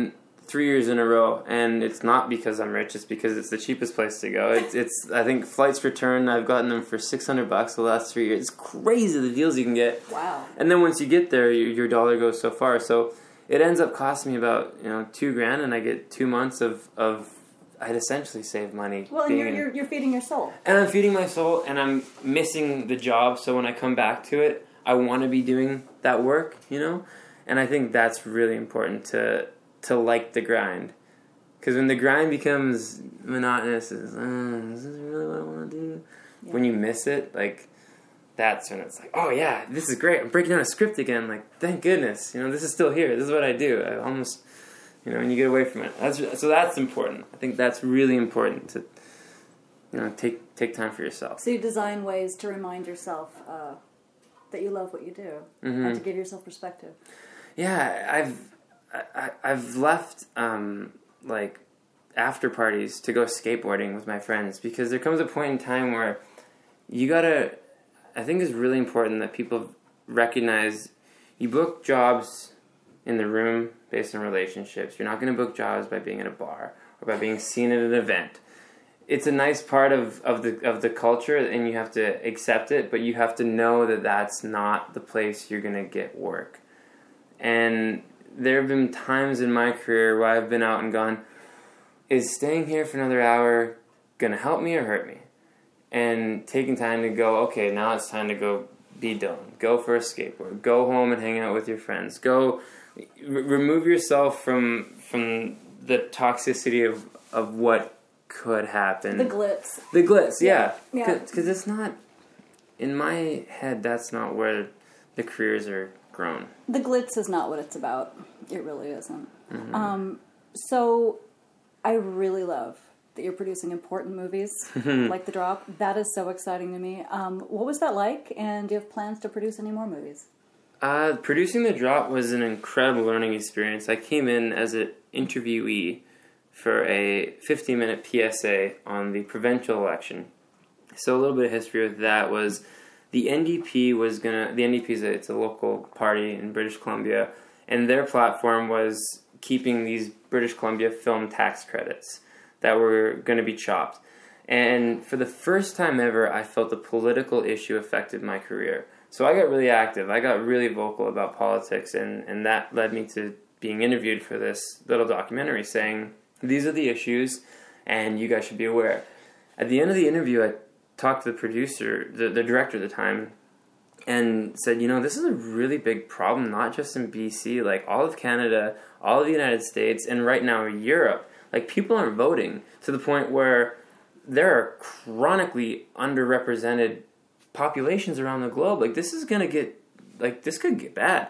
three years in a row, and it's not because I'm rich. It's because it's the cheapest place to go. It's, it's I think flights return. I've gotten them for six hundred bucks the last three years. It's crazy the deals you can get. Wow. And then once you get there, your, your dollar goes so far. So it ends up costing me about you know two grand, and I get two months of of. I'd essentially save money. Well, and you're, you're you're feeding your soul. And I'm feeding my soul, and I'm missing the job. So when I come back to it, I want to be doing that work, you know. And I think that's really important to to like the grind, because when the grind becomes monotonous, it's, uh, is this really what I want to do? Yeah. When you miss it, like that's when it's like, oh yeah, this is great. I'm breaking down a script again. Like, thank goodness, you know, this is still here. This is what I do. I almost. You know, and you get away from it. That's, so that's important. I think that's really important to, you know, take take time for yourself. So you design ways to remind yourself uh, that you love what you do, mm-hmm. and to give yourself perspective. Yeah, I've I, I've left um, like after parties to go skateboarding with my friends, because there comes a point in time where you gotta. I think it's really important that people recognize you book jobs in the room based on relationships. You're not going to book jobs by being at a bar or by being seen at an event. It's a nice part of, of the of the culture, and you have to accept it, but you have to know that that's not the place you're going to get work. And there have been times in my career where I've been out and gone, is staying here for another hour going to help me or hurt me? And taking time to go, okay, now it's time to go be Dylan. Go for a skateboard. Go home and hang out with your friends. Go... R- remove yourself from from the toxicity of, of what could happen. The glitz. The glitz, yeah. Yeah. Because it's not, in my head, that's not where the careers are grown. The glitz is not what it's about. It really isn't. Mm-hmm. Um, so I really love that you're producing important movies like The Drop. That is so exciting to me. Um, what was that like? And do you have plans to produce any more movies? Uh, producing The Drop was an incredible learning experience. I came in as an interviewee for a fifteen-minute P S A on the provincial election. So a little bit of history with that was the N D P was gonna. The N D P is a, it's a local party in British Columbia, and their platform was keeping these British Columbia film tax credits that were going to be chopped. And for the first time ever, I felt the political issue affected my career. So I got really active. I got really vocal about politics, and, and that led me to being interviewed for this little documentary saying, these are the issues, and you guys should be aware. At the end of the interview, I talked to the producer, the, the director at the time, and said, you know, this is a really big problem, not just in B C, like all of Canada, all of the United States, and right now Europe. Like, people aren't voting to the point where there are chronically underrepresented populations around the globe. Like, this is gonna get, like, this could get bad.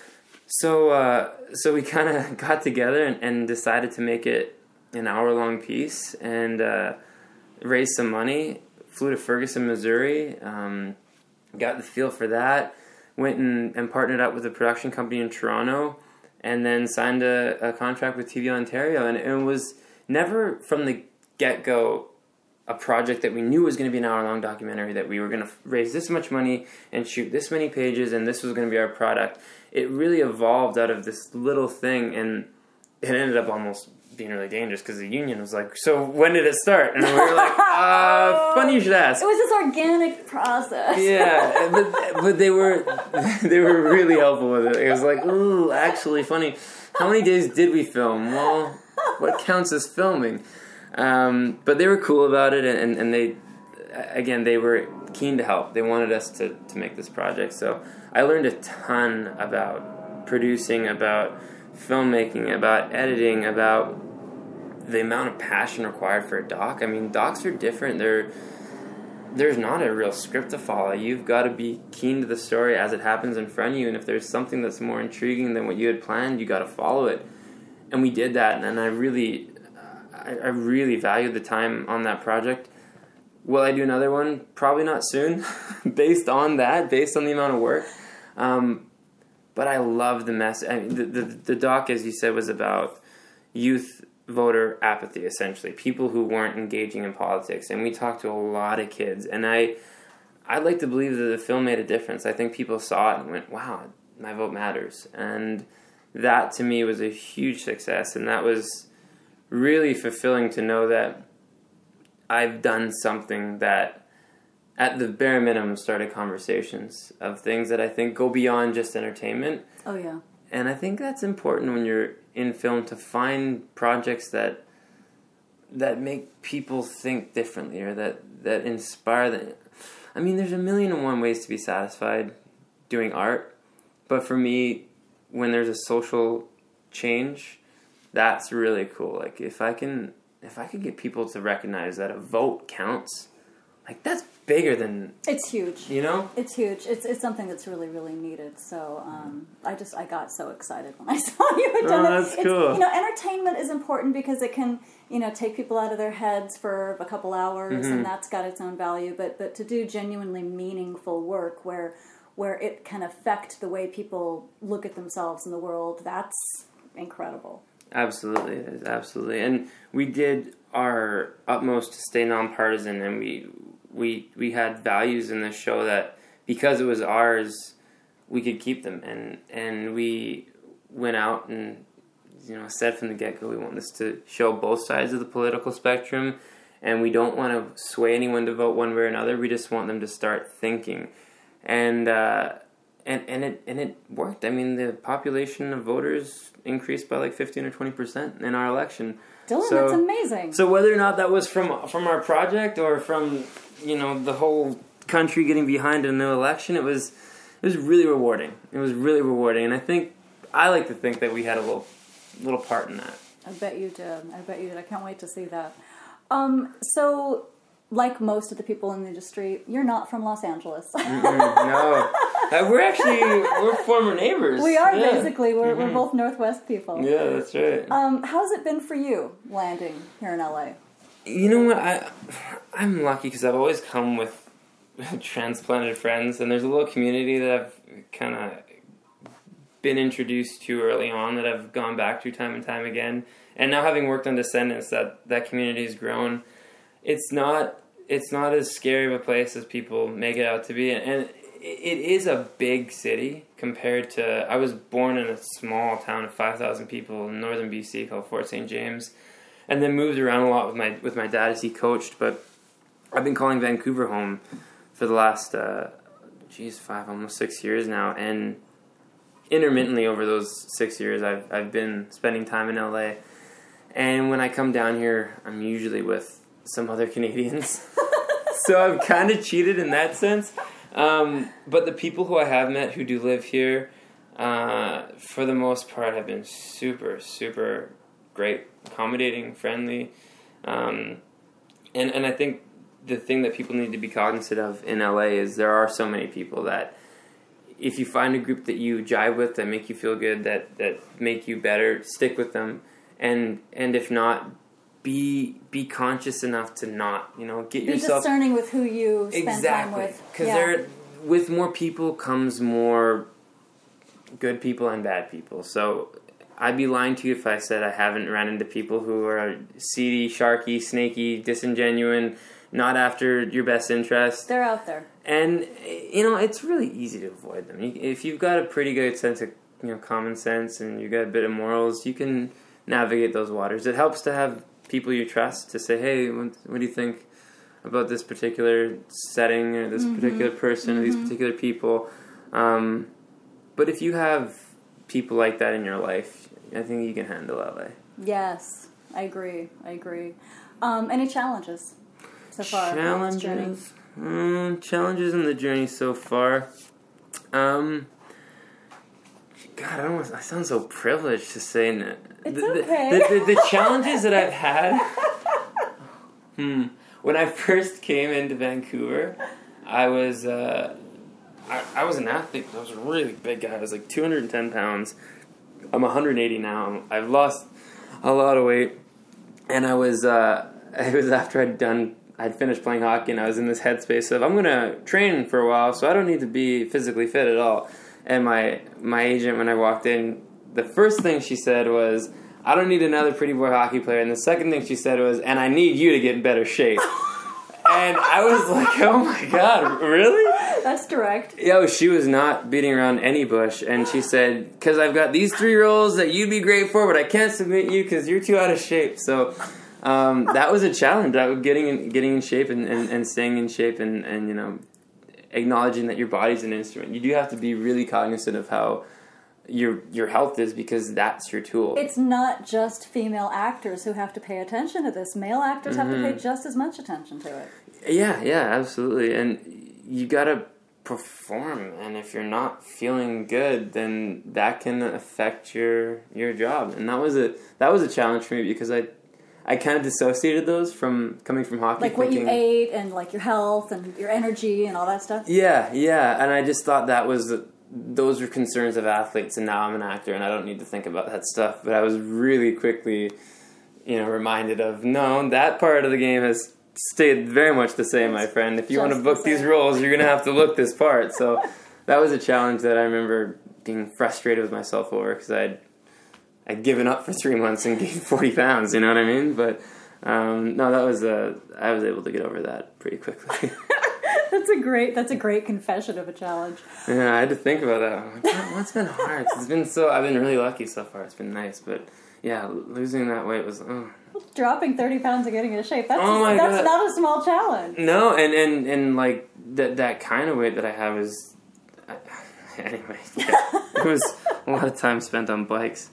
So, uh, so we kind of got together and, and decided to make it an hour-long piece and uh, raise some money. Flew to Ferguson, Missouri, um, got the feel for that, went and, and partnered up with a production company in Toronto, and then signed a, a contract with T V Ontario. And it was never from the get-go a project that we knew was going to be an hour-long documentary, that we were going to raise this much money and shoot this many pages, and this was going to be our product. It really evolved out of this little thing, and it ended up almost being really dangerous because the union was like, so when did it start? And we were like, uh, funny you should ask. It was this organic process. Yeah, but, but they were they were really helpful with it. It was like, ooh, actually funny. How many days did we film? Well, what counts as filming? Um, but they were cool about it, and, and they, again, they were keen to help. They wanted us to, to make this project. So I learned a ton about producing, about filmmaking, about editing, about the amount of passion required for a doc. I mean, docs are different. They're, there's not a real script to follow. You've got to be keen to the story as it happens in front of you, and if there's something that's more intriguing than what you had planned, you got to follow it. And we did that, and I really... I really valued the time on that project. Will I do another one? Probably not soon, based on that, based on the amount of work. Um, but I love the message. I mean, the, the, the doc, as you said, was about youth voter apathy, essentially. People who weren't engaging in politics. And we talked to a lot of kids. And I, I'd like to believe that the film made a difference. I think people saw it and went, wow, my vote matters. And that to me was a huge success, and that was really fulfilling to know that I've done something that at the bare minimum started conversations of things that I think go beyond just entertainment. Oh, yeah. And I think that's important when you're in film, to find projects that that make people think differently, or that, that inspire them. I mean, there's a million and one ways to be satisfied doing art, but for me, when there's a social change, that's really cool. Like, if I can, if I could get people to recognize that a vote counts, like, that's bigger than... It's huge. You know? It's huge. It's it's something that's really, really needed. So um, I just, I got so excited when I saw you had done oh, it. that's It's, cool. You know, entertainment is important because it can, you know, take people out of their heads for a couple hours, Mm-hmm. and that's got its own value. But but to do genuinely meaningful work where where it can affect the way people look at themselves in the world, that's incredible. Absolutely, it is, absolutely. And we did our utmost to stay nonpartisan, and we we we had values in this show that, because it was ours, we could keep them. And and we went out and, you know, said from the get-go, we want this to show both sides of the political spectrum, and we don't want to sway anyone to vote one way or another. We just want them to start thinking. And uh, and and it and it worked. I mean, the population of voters increased by like fifteen or twenty percent in our election. Dylan, so, that's amazing. So whether or not that was from from our project or from, you know, the whole country getting behind a new election, it was it was really rewarding. It was really rewarding, and I think I like to think that we had a little little part in that. I bet you did. I bet you did. I can't wait to see that. Um, so, like most of the people in the industry, you're not from Los Angeles. No, uh, we're actually we're former neighbors. We are, yeah. basically. We're Mm-hmm. we're both Northwest people. Yeah, that's right. Um, how's it been for you landing here in L A? You know what? I I'm lucky because I've always come with transplanted friends, and there's a little community that I've kind of been introduced to early on that I've gone back to time and time again. And now, having worked on Descendants, that that community has grown. It's not it's not as scary of a place as people make it out to be, and it is a big city compared to... I was born in a small town of five thousand people in northern B C called Fort Saint James, and then moved around a lot with my with my dad as he coached. But I've been calling Vancouver home for the last, uh, geez, five, almost six years now, and intermittently over those six years, I've I've been spending time in L A. And when I come down here, I'm usually with some other Canadians. So I've kind of cheated in that sense. Um, but the people who I have met who do live here, uh, for the most part, have been super, super great, accommodating, friendly. Um, and, and I think the thing that people need to be cognizant of in L A is there are so many people that if you find a group that you jive with, that make you feel good, that, that make you better, stick with them. And and if not, be be conscious enough to not, you know, get Be yourself... Be discerning with who you spend exactly. time with. Because yeah. there, with more people comes more good people and bad people. So I'd be lying to you if I said I haven't ran into people who are seedy, sharky, snaky, disingenuine, not after your best interest. They're out there. And, you know, it's really easy to avoid them. If you've got a pretty good sense of, you know, common sense and you've got a bit of morals, you can navigate those waters. It helps to have people you trust to say, hey, what, what do you think about this particular setting or this mm-hmm. particular person mm-hmm. or these particular people? Um, but if you have people like that in your life, I think you can handle L A. Yes, I agree. I agree. Um, any challenges so far? Challenges? Mm, challenges in the journey so far. Um... God, I don't want, I sound so privileged to say that. It's the, okay. The, the, the, the challenges that I've had. hmm. When I first came into Vancouver, I was uh, I, I was an athlete. I was a really big guy. I was like two hundred ten pounds. I'm one hundred eighty now. I've lost a lot of weight, and I was uh, it was after I'd done. I'd finished playing hockey, and I was in this headspace of I'm gonna train for a while, so I don't need to be physically fit at all. And my my agent, when I walked in, the first thing she said was, I don't need another pretty boy hockey player. And the second thing she said was, and I need you to get in better shape. And I was like, oh my God, really? That's direct. Yo, she was not beating around any bush. And she said, because I've got these three roles that you'd be great for, but I can't submit you because you're too out of shape. So um, that was a challenge. I was getting in, getting in shape and, and, and staying in shape and, and, you know, acknowledging that your body's an instrument. You do have to be really cognizant of how your your health is, because that's your tool. It's not just female actors who have to pay attention to this. Male actors mm-hmm. have to pay just as much attention to it. Yeah, yeah, absolutely. And you gotta perform, and if you're not feeling good, then that can affect your your job. And that was a that was a challenge for me, because I I kind of dissociated those from coming from hockey. Like what thinking, you ate and like your health and your energy and all that stuff? Yeah, yeah. And I just thought that was, those were concerns of athletes, and now I'm an actor and I don't need to think about that stuff. But I was really quickly, you know, reminded of, no, that part of the game has stayed very much the same, my friend. If you want to book these roles, you're going to have to look this part. So that was a challenge that I remember being frustrated with myself over, because I'd I'd given up for three months and gained forty pounds, you know what I mean? But, um, no, that was, uh, I was able to get over that pretty quickly. That's a great, that's a great confession of a challenge. Yeah, I had to think about that. I'm like, what's been hard? It's been so, I've been really lucky so far. It's been nice, but yeah, losing that weight was, oh. Dropping thirty pounds and getting into shape, that's, oh a, that's God. not a small challenge. No, and, and, and like, that, that kind of weight that I have is, I, anyway, yeah, it was a lot of time spent on bikes.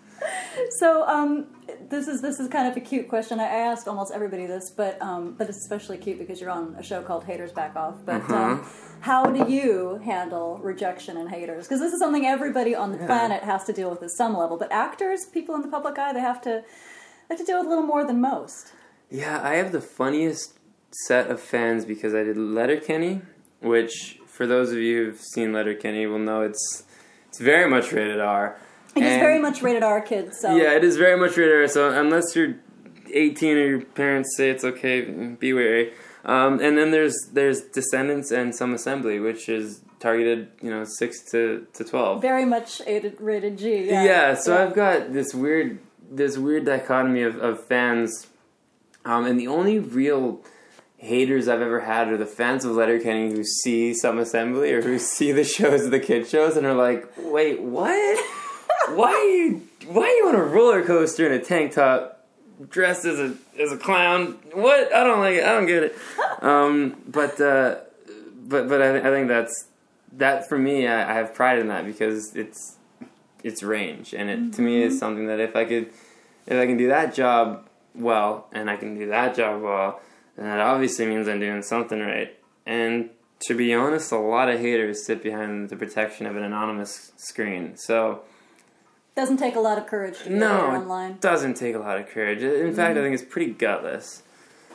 So, um, this is this is kind of a cute question. I asked almost everybody this, but um, but it's especially cute because you're on a show called Haters Back Off. But uh-huh. um, how do you handle rejection and haters? Because this is something everybody on the yeah. planet has to deal with at some level. But actors, people in the public eye, they have to they have to deal with a little more than most. Yeah, I have the funniest set of fans because I did Letterkenny, which for those of you who've seen Letterkenny will know it's it's very much rated R. It is very much rated R, kids. So yeah, it is very much rated R. So unless you're eighteen or your parents say it's okay, be wary. Um, and then there's there's Descendants and Some Assembly, which is targeted, you know, six to, to twelve. Very much rated, rated G. Yeah. Yeah. So yeah. I've got this weird this weird dichotomy of, of fans, um, and the only real haters I've ever had are the fans of Letterkenny who see Some Assembly or who see the shows, the kid shows, and are like, wait, what? Why are you why are you on a roller coaster in a tank top dressed as a as a clown? What? I don't like it. I don't get it. Um, but uh, but but I, I think that's that for me. I, I have pride in that because it's it's range, and it mm-hmm. to me is something that if I could if I can do that job well, and I can do that job well, then that obviously means I'm doing something right. And to be honest, a lot of haters sit behind the protection of an anonymous screen. So. Doesn't take a lot of courage to be no, online. It doesn't take a lot of courage. In mm-hmm. fact, I think it's pretty gutless.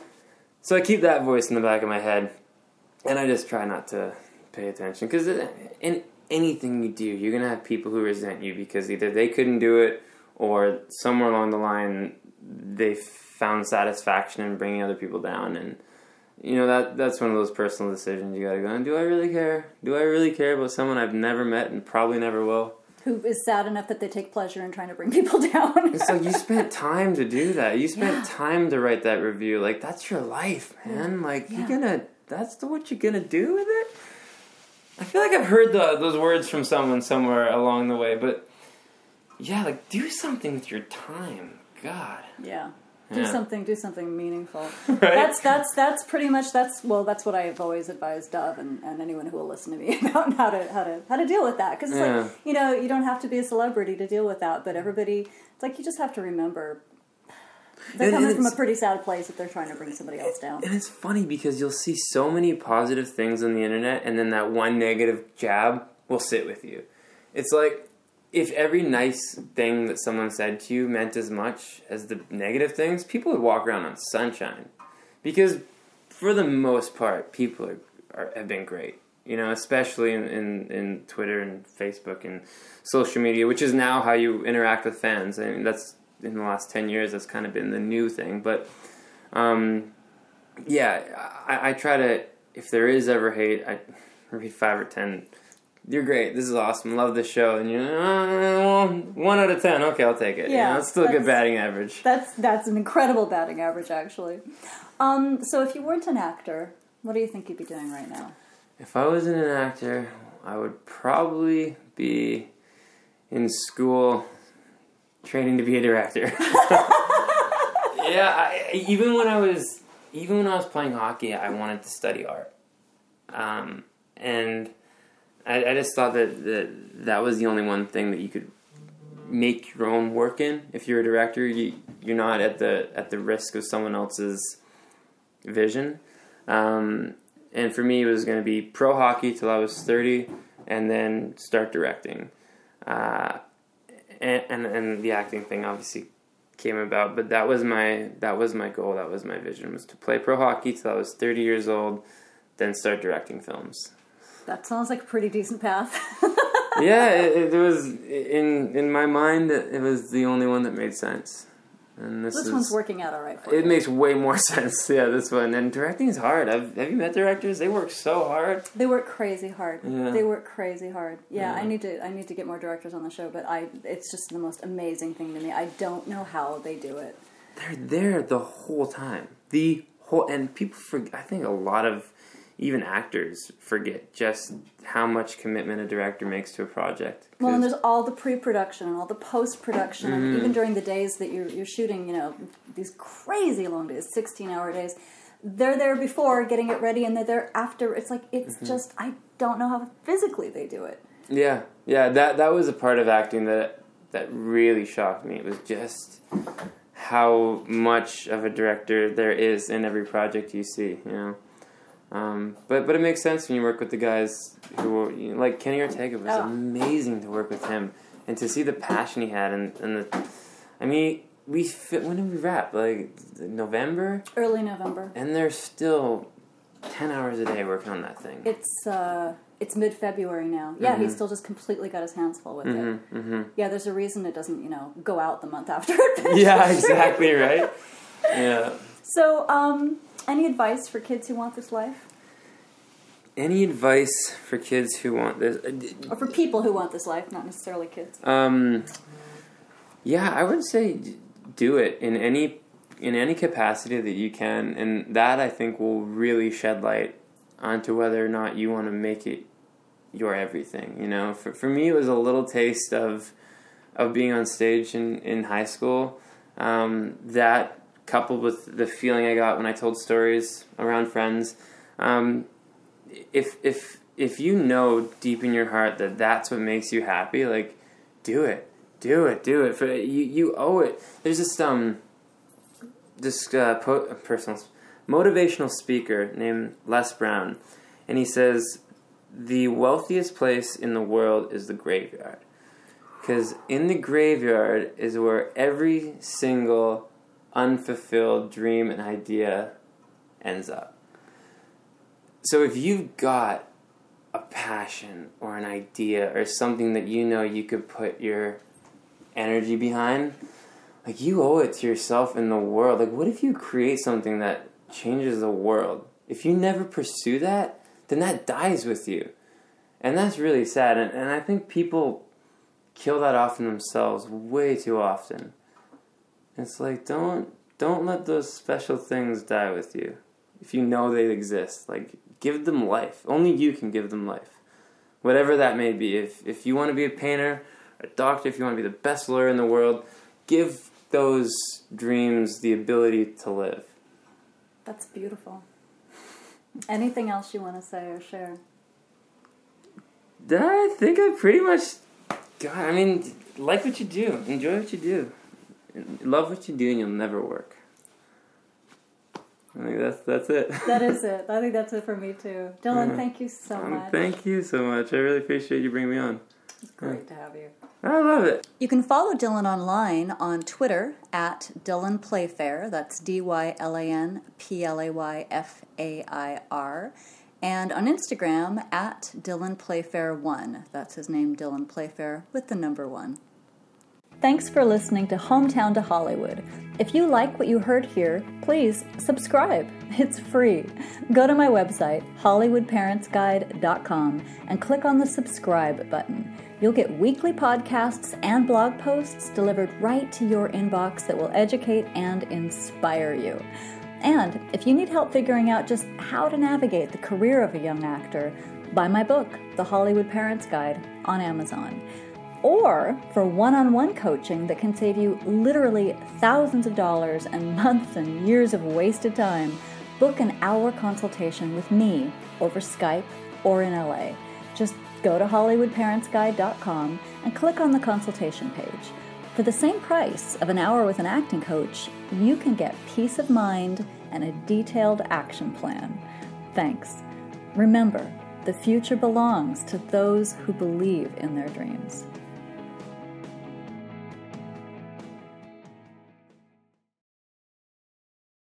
So I keep that voice in the back of my head, and I just try not to pay attention. Because in anything you do, you're going to have people who resent you because either they couldn't do it, or somewhere along the line, they found satisfaction in bringing other people down. And, you know, that that's one of those personal decisions you got to go, do I really care? Do I really care about someone I've never met and probably never will? Who is sad enough that they take pleasure in trying to bring people down. So you spent time to do that. You spent yeah. time to write that review. Like, that's your life, man. Like, yeah. you're gonna, that's the, what you're gonna do with it? I feel like I've heard the, those words from someone somewhere along the way, but yeah, like, do something with your time. God. Yeah. Do yeah. something, do something meaningful. Right? That's that's that's pretty much that's well, that's what I've always advised Dove and, and anyone who will listen to me about how to how to how to deal with that. Because it's yeah. like, you know, you don't have to be a celebrity to deal with that, but everybody, it's like you just have to remember they're and, coming and from a pretty sad place if they're trying to bring somebody else down. And it's funny because you'll see so many positive things on the internet, and then that one negative jab will sit with you. It's like, if every nice thing that someone said to you meant as much as the negative things, people would walk around on sunshine. Because for the most part, people are, are, have been great. You know, especially in, in, in Twitter and Facebook and social media, which is now how you interact with fans. I mean, that's, in the last ten years, that's kind of been the new thing. But, um, yeah, I, I try to, if there is ever hate, I read five or ten. You're great. This is awesome. Love this show. And you're uh, one out of ten. Okay, I'll take it. Yeah, you know, it's still a good batting average. That's that's an incredible batting average, actually. Um, so if you weren't an actor, What do you think you'd be doing right now? If I wasn't an actor, I would probably be in school training to be a director. Yeah, I, even when I was even when I was playing hockey, I wanted to study art, um, and I, I just thought that, that that was the only one thing that you could make your own work in. If you're a director, you you're not at the at the risk of someone else's vision. Um, and for me, it was going to be pro hockey till I was thirty, and then start directing. Uh, and, and and the acting thing obviously came about, but that was my that was my goal. That was my vision, was to play pro hockey till I was thirty years old, then start directing films. That sounds like a pretty decent path. Yeah, it, it was in in my mind. It was the only one that made sense. And this, this is, one's working out all right for it you. It makes way more sense. Yeah, this one. And directing is hard. I've, have you met directors? They work so hard. They work crazy hard. Yeah. They work crazy hard. Yeah, Yeah. I need to. I need to get more directors on the show. But I, it's just the most amazing thing to me. I don't know how they do it. They're there the whole time. The whole and people forget. I think a lot of even actors forget just how much commitment a director makes to a project. Well, and there's all the pre-production and all the post-production, Mm-hmm. and even during the days that you're you're shooting, you know, these crazy long days, sixteen-hour days. They're there before getting it ready, and they're there after. It's like it's Mm-hmm. just I don't know how physically they do it. Yeah, yeah. That that was a part of acting that that really shocked me. It was just how much of a director there is in every project you see. You know. Um, but but it makes sense when you work with the guys who were, you know, like Kenny Ortega was Oh. amazing to work with him, and to see the passion he had, and, and the, I mean, we fit, when did we wrap? Like November, Early November. and they're still ten hours a day working on that thing. It's uh, it's mid-February now. Yeah, Mm-hmm. he's still just completely got his hands full with it. Mm-hmm, mm-hmm. Yeah, there's a reason it doesn't, you know, go out the month after it. Yeah, exactly right. Yeah. So, um, any advice for kids who want this life? Any advice for kids who want this? Or for people who want this life, not necessarily kids. Um, yeah, I would say d- do it in any in any capacity that you can, and that I think will really shed light onto whether or not you want to make it your everything. You know, for for me, it was a little taste of of being on stage in in high school. Um, that coupled with the feeling I got when I told stories around friends. Um, if if if you know deep in your heart that that's what makes you happy, like, do it, do it, do it. For you, you owe it. There's this um, this uh, po- personal motivational speaker named Les Brown, and he says the wealthiest place in the world is the graveyard, because in the graveyard is where every single unfulfilled dream and idea ends up. So if you've got a passion or an idea or something that you know you could put your energy behind, like, you owe it to yourself and the world. Like, what if you create something that changes the world? If you never pursue that, then that dies with you. And that's really sad. And, and I think people kill that off in themselves way too often. It's like, don't don't let those special things die with you. If you know they exist, like, give them life. Only you can give them life. Whatever that may be. If if you want to be a painter, a doctor, if you want to be the best lawyer in the world, give those dreams the ability to live. That's beautiful. Anything else you want to say or share? I think I pretty much... God, I mean, like what you do. Enjoy what you do. Love what you do, and you'll never work. I think that's that's it. That is it. I think that's it for me too. Dylan, thank you so Um, much. thank you so much. I really appreciate you bringing me on. It's great to have you. I love it. You can follow Dylan online on Twitter at Dylan Playfair. That's D Y L A N P L A Y F A I R. And on Instagram at Dylan Playfair one. That's his name, Dylan Playfair, with the number one. Thanks for listening to Hometown to Hollywood. If you like what you heard here, please subscribe. It's free. Go to my website, hollywood parents guide dot com, and click on the subscribe button. You'll get weekly podcasts and blog posts delivered right to your inbox that will educate and inspire you. And if you need help figuring out just how to navigate the career of a young actor, buy my book, The Hollywood Parents Guide, on Amazon. Or for one-on-one coaching that can save you literally thousands of dollars and months and years of wasted time, book an hour consultation with me over Skype or in L A. Just go to Hollywood Parents Guide dot com and click on the consultation page. For the same price of an hour with an acting coach, you can get peace of mind and a detailed action plan. Thanks. Remember, the future belongs to those who believe in their dreams.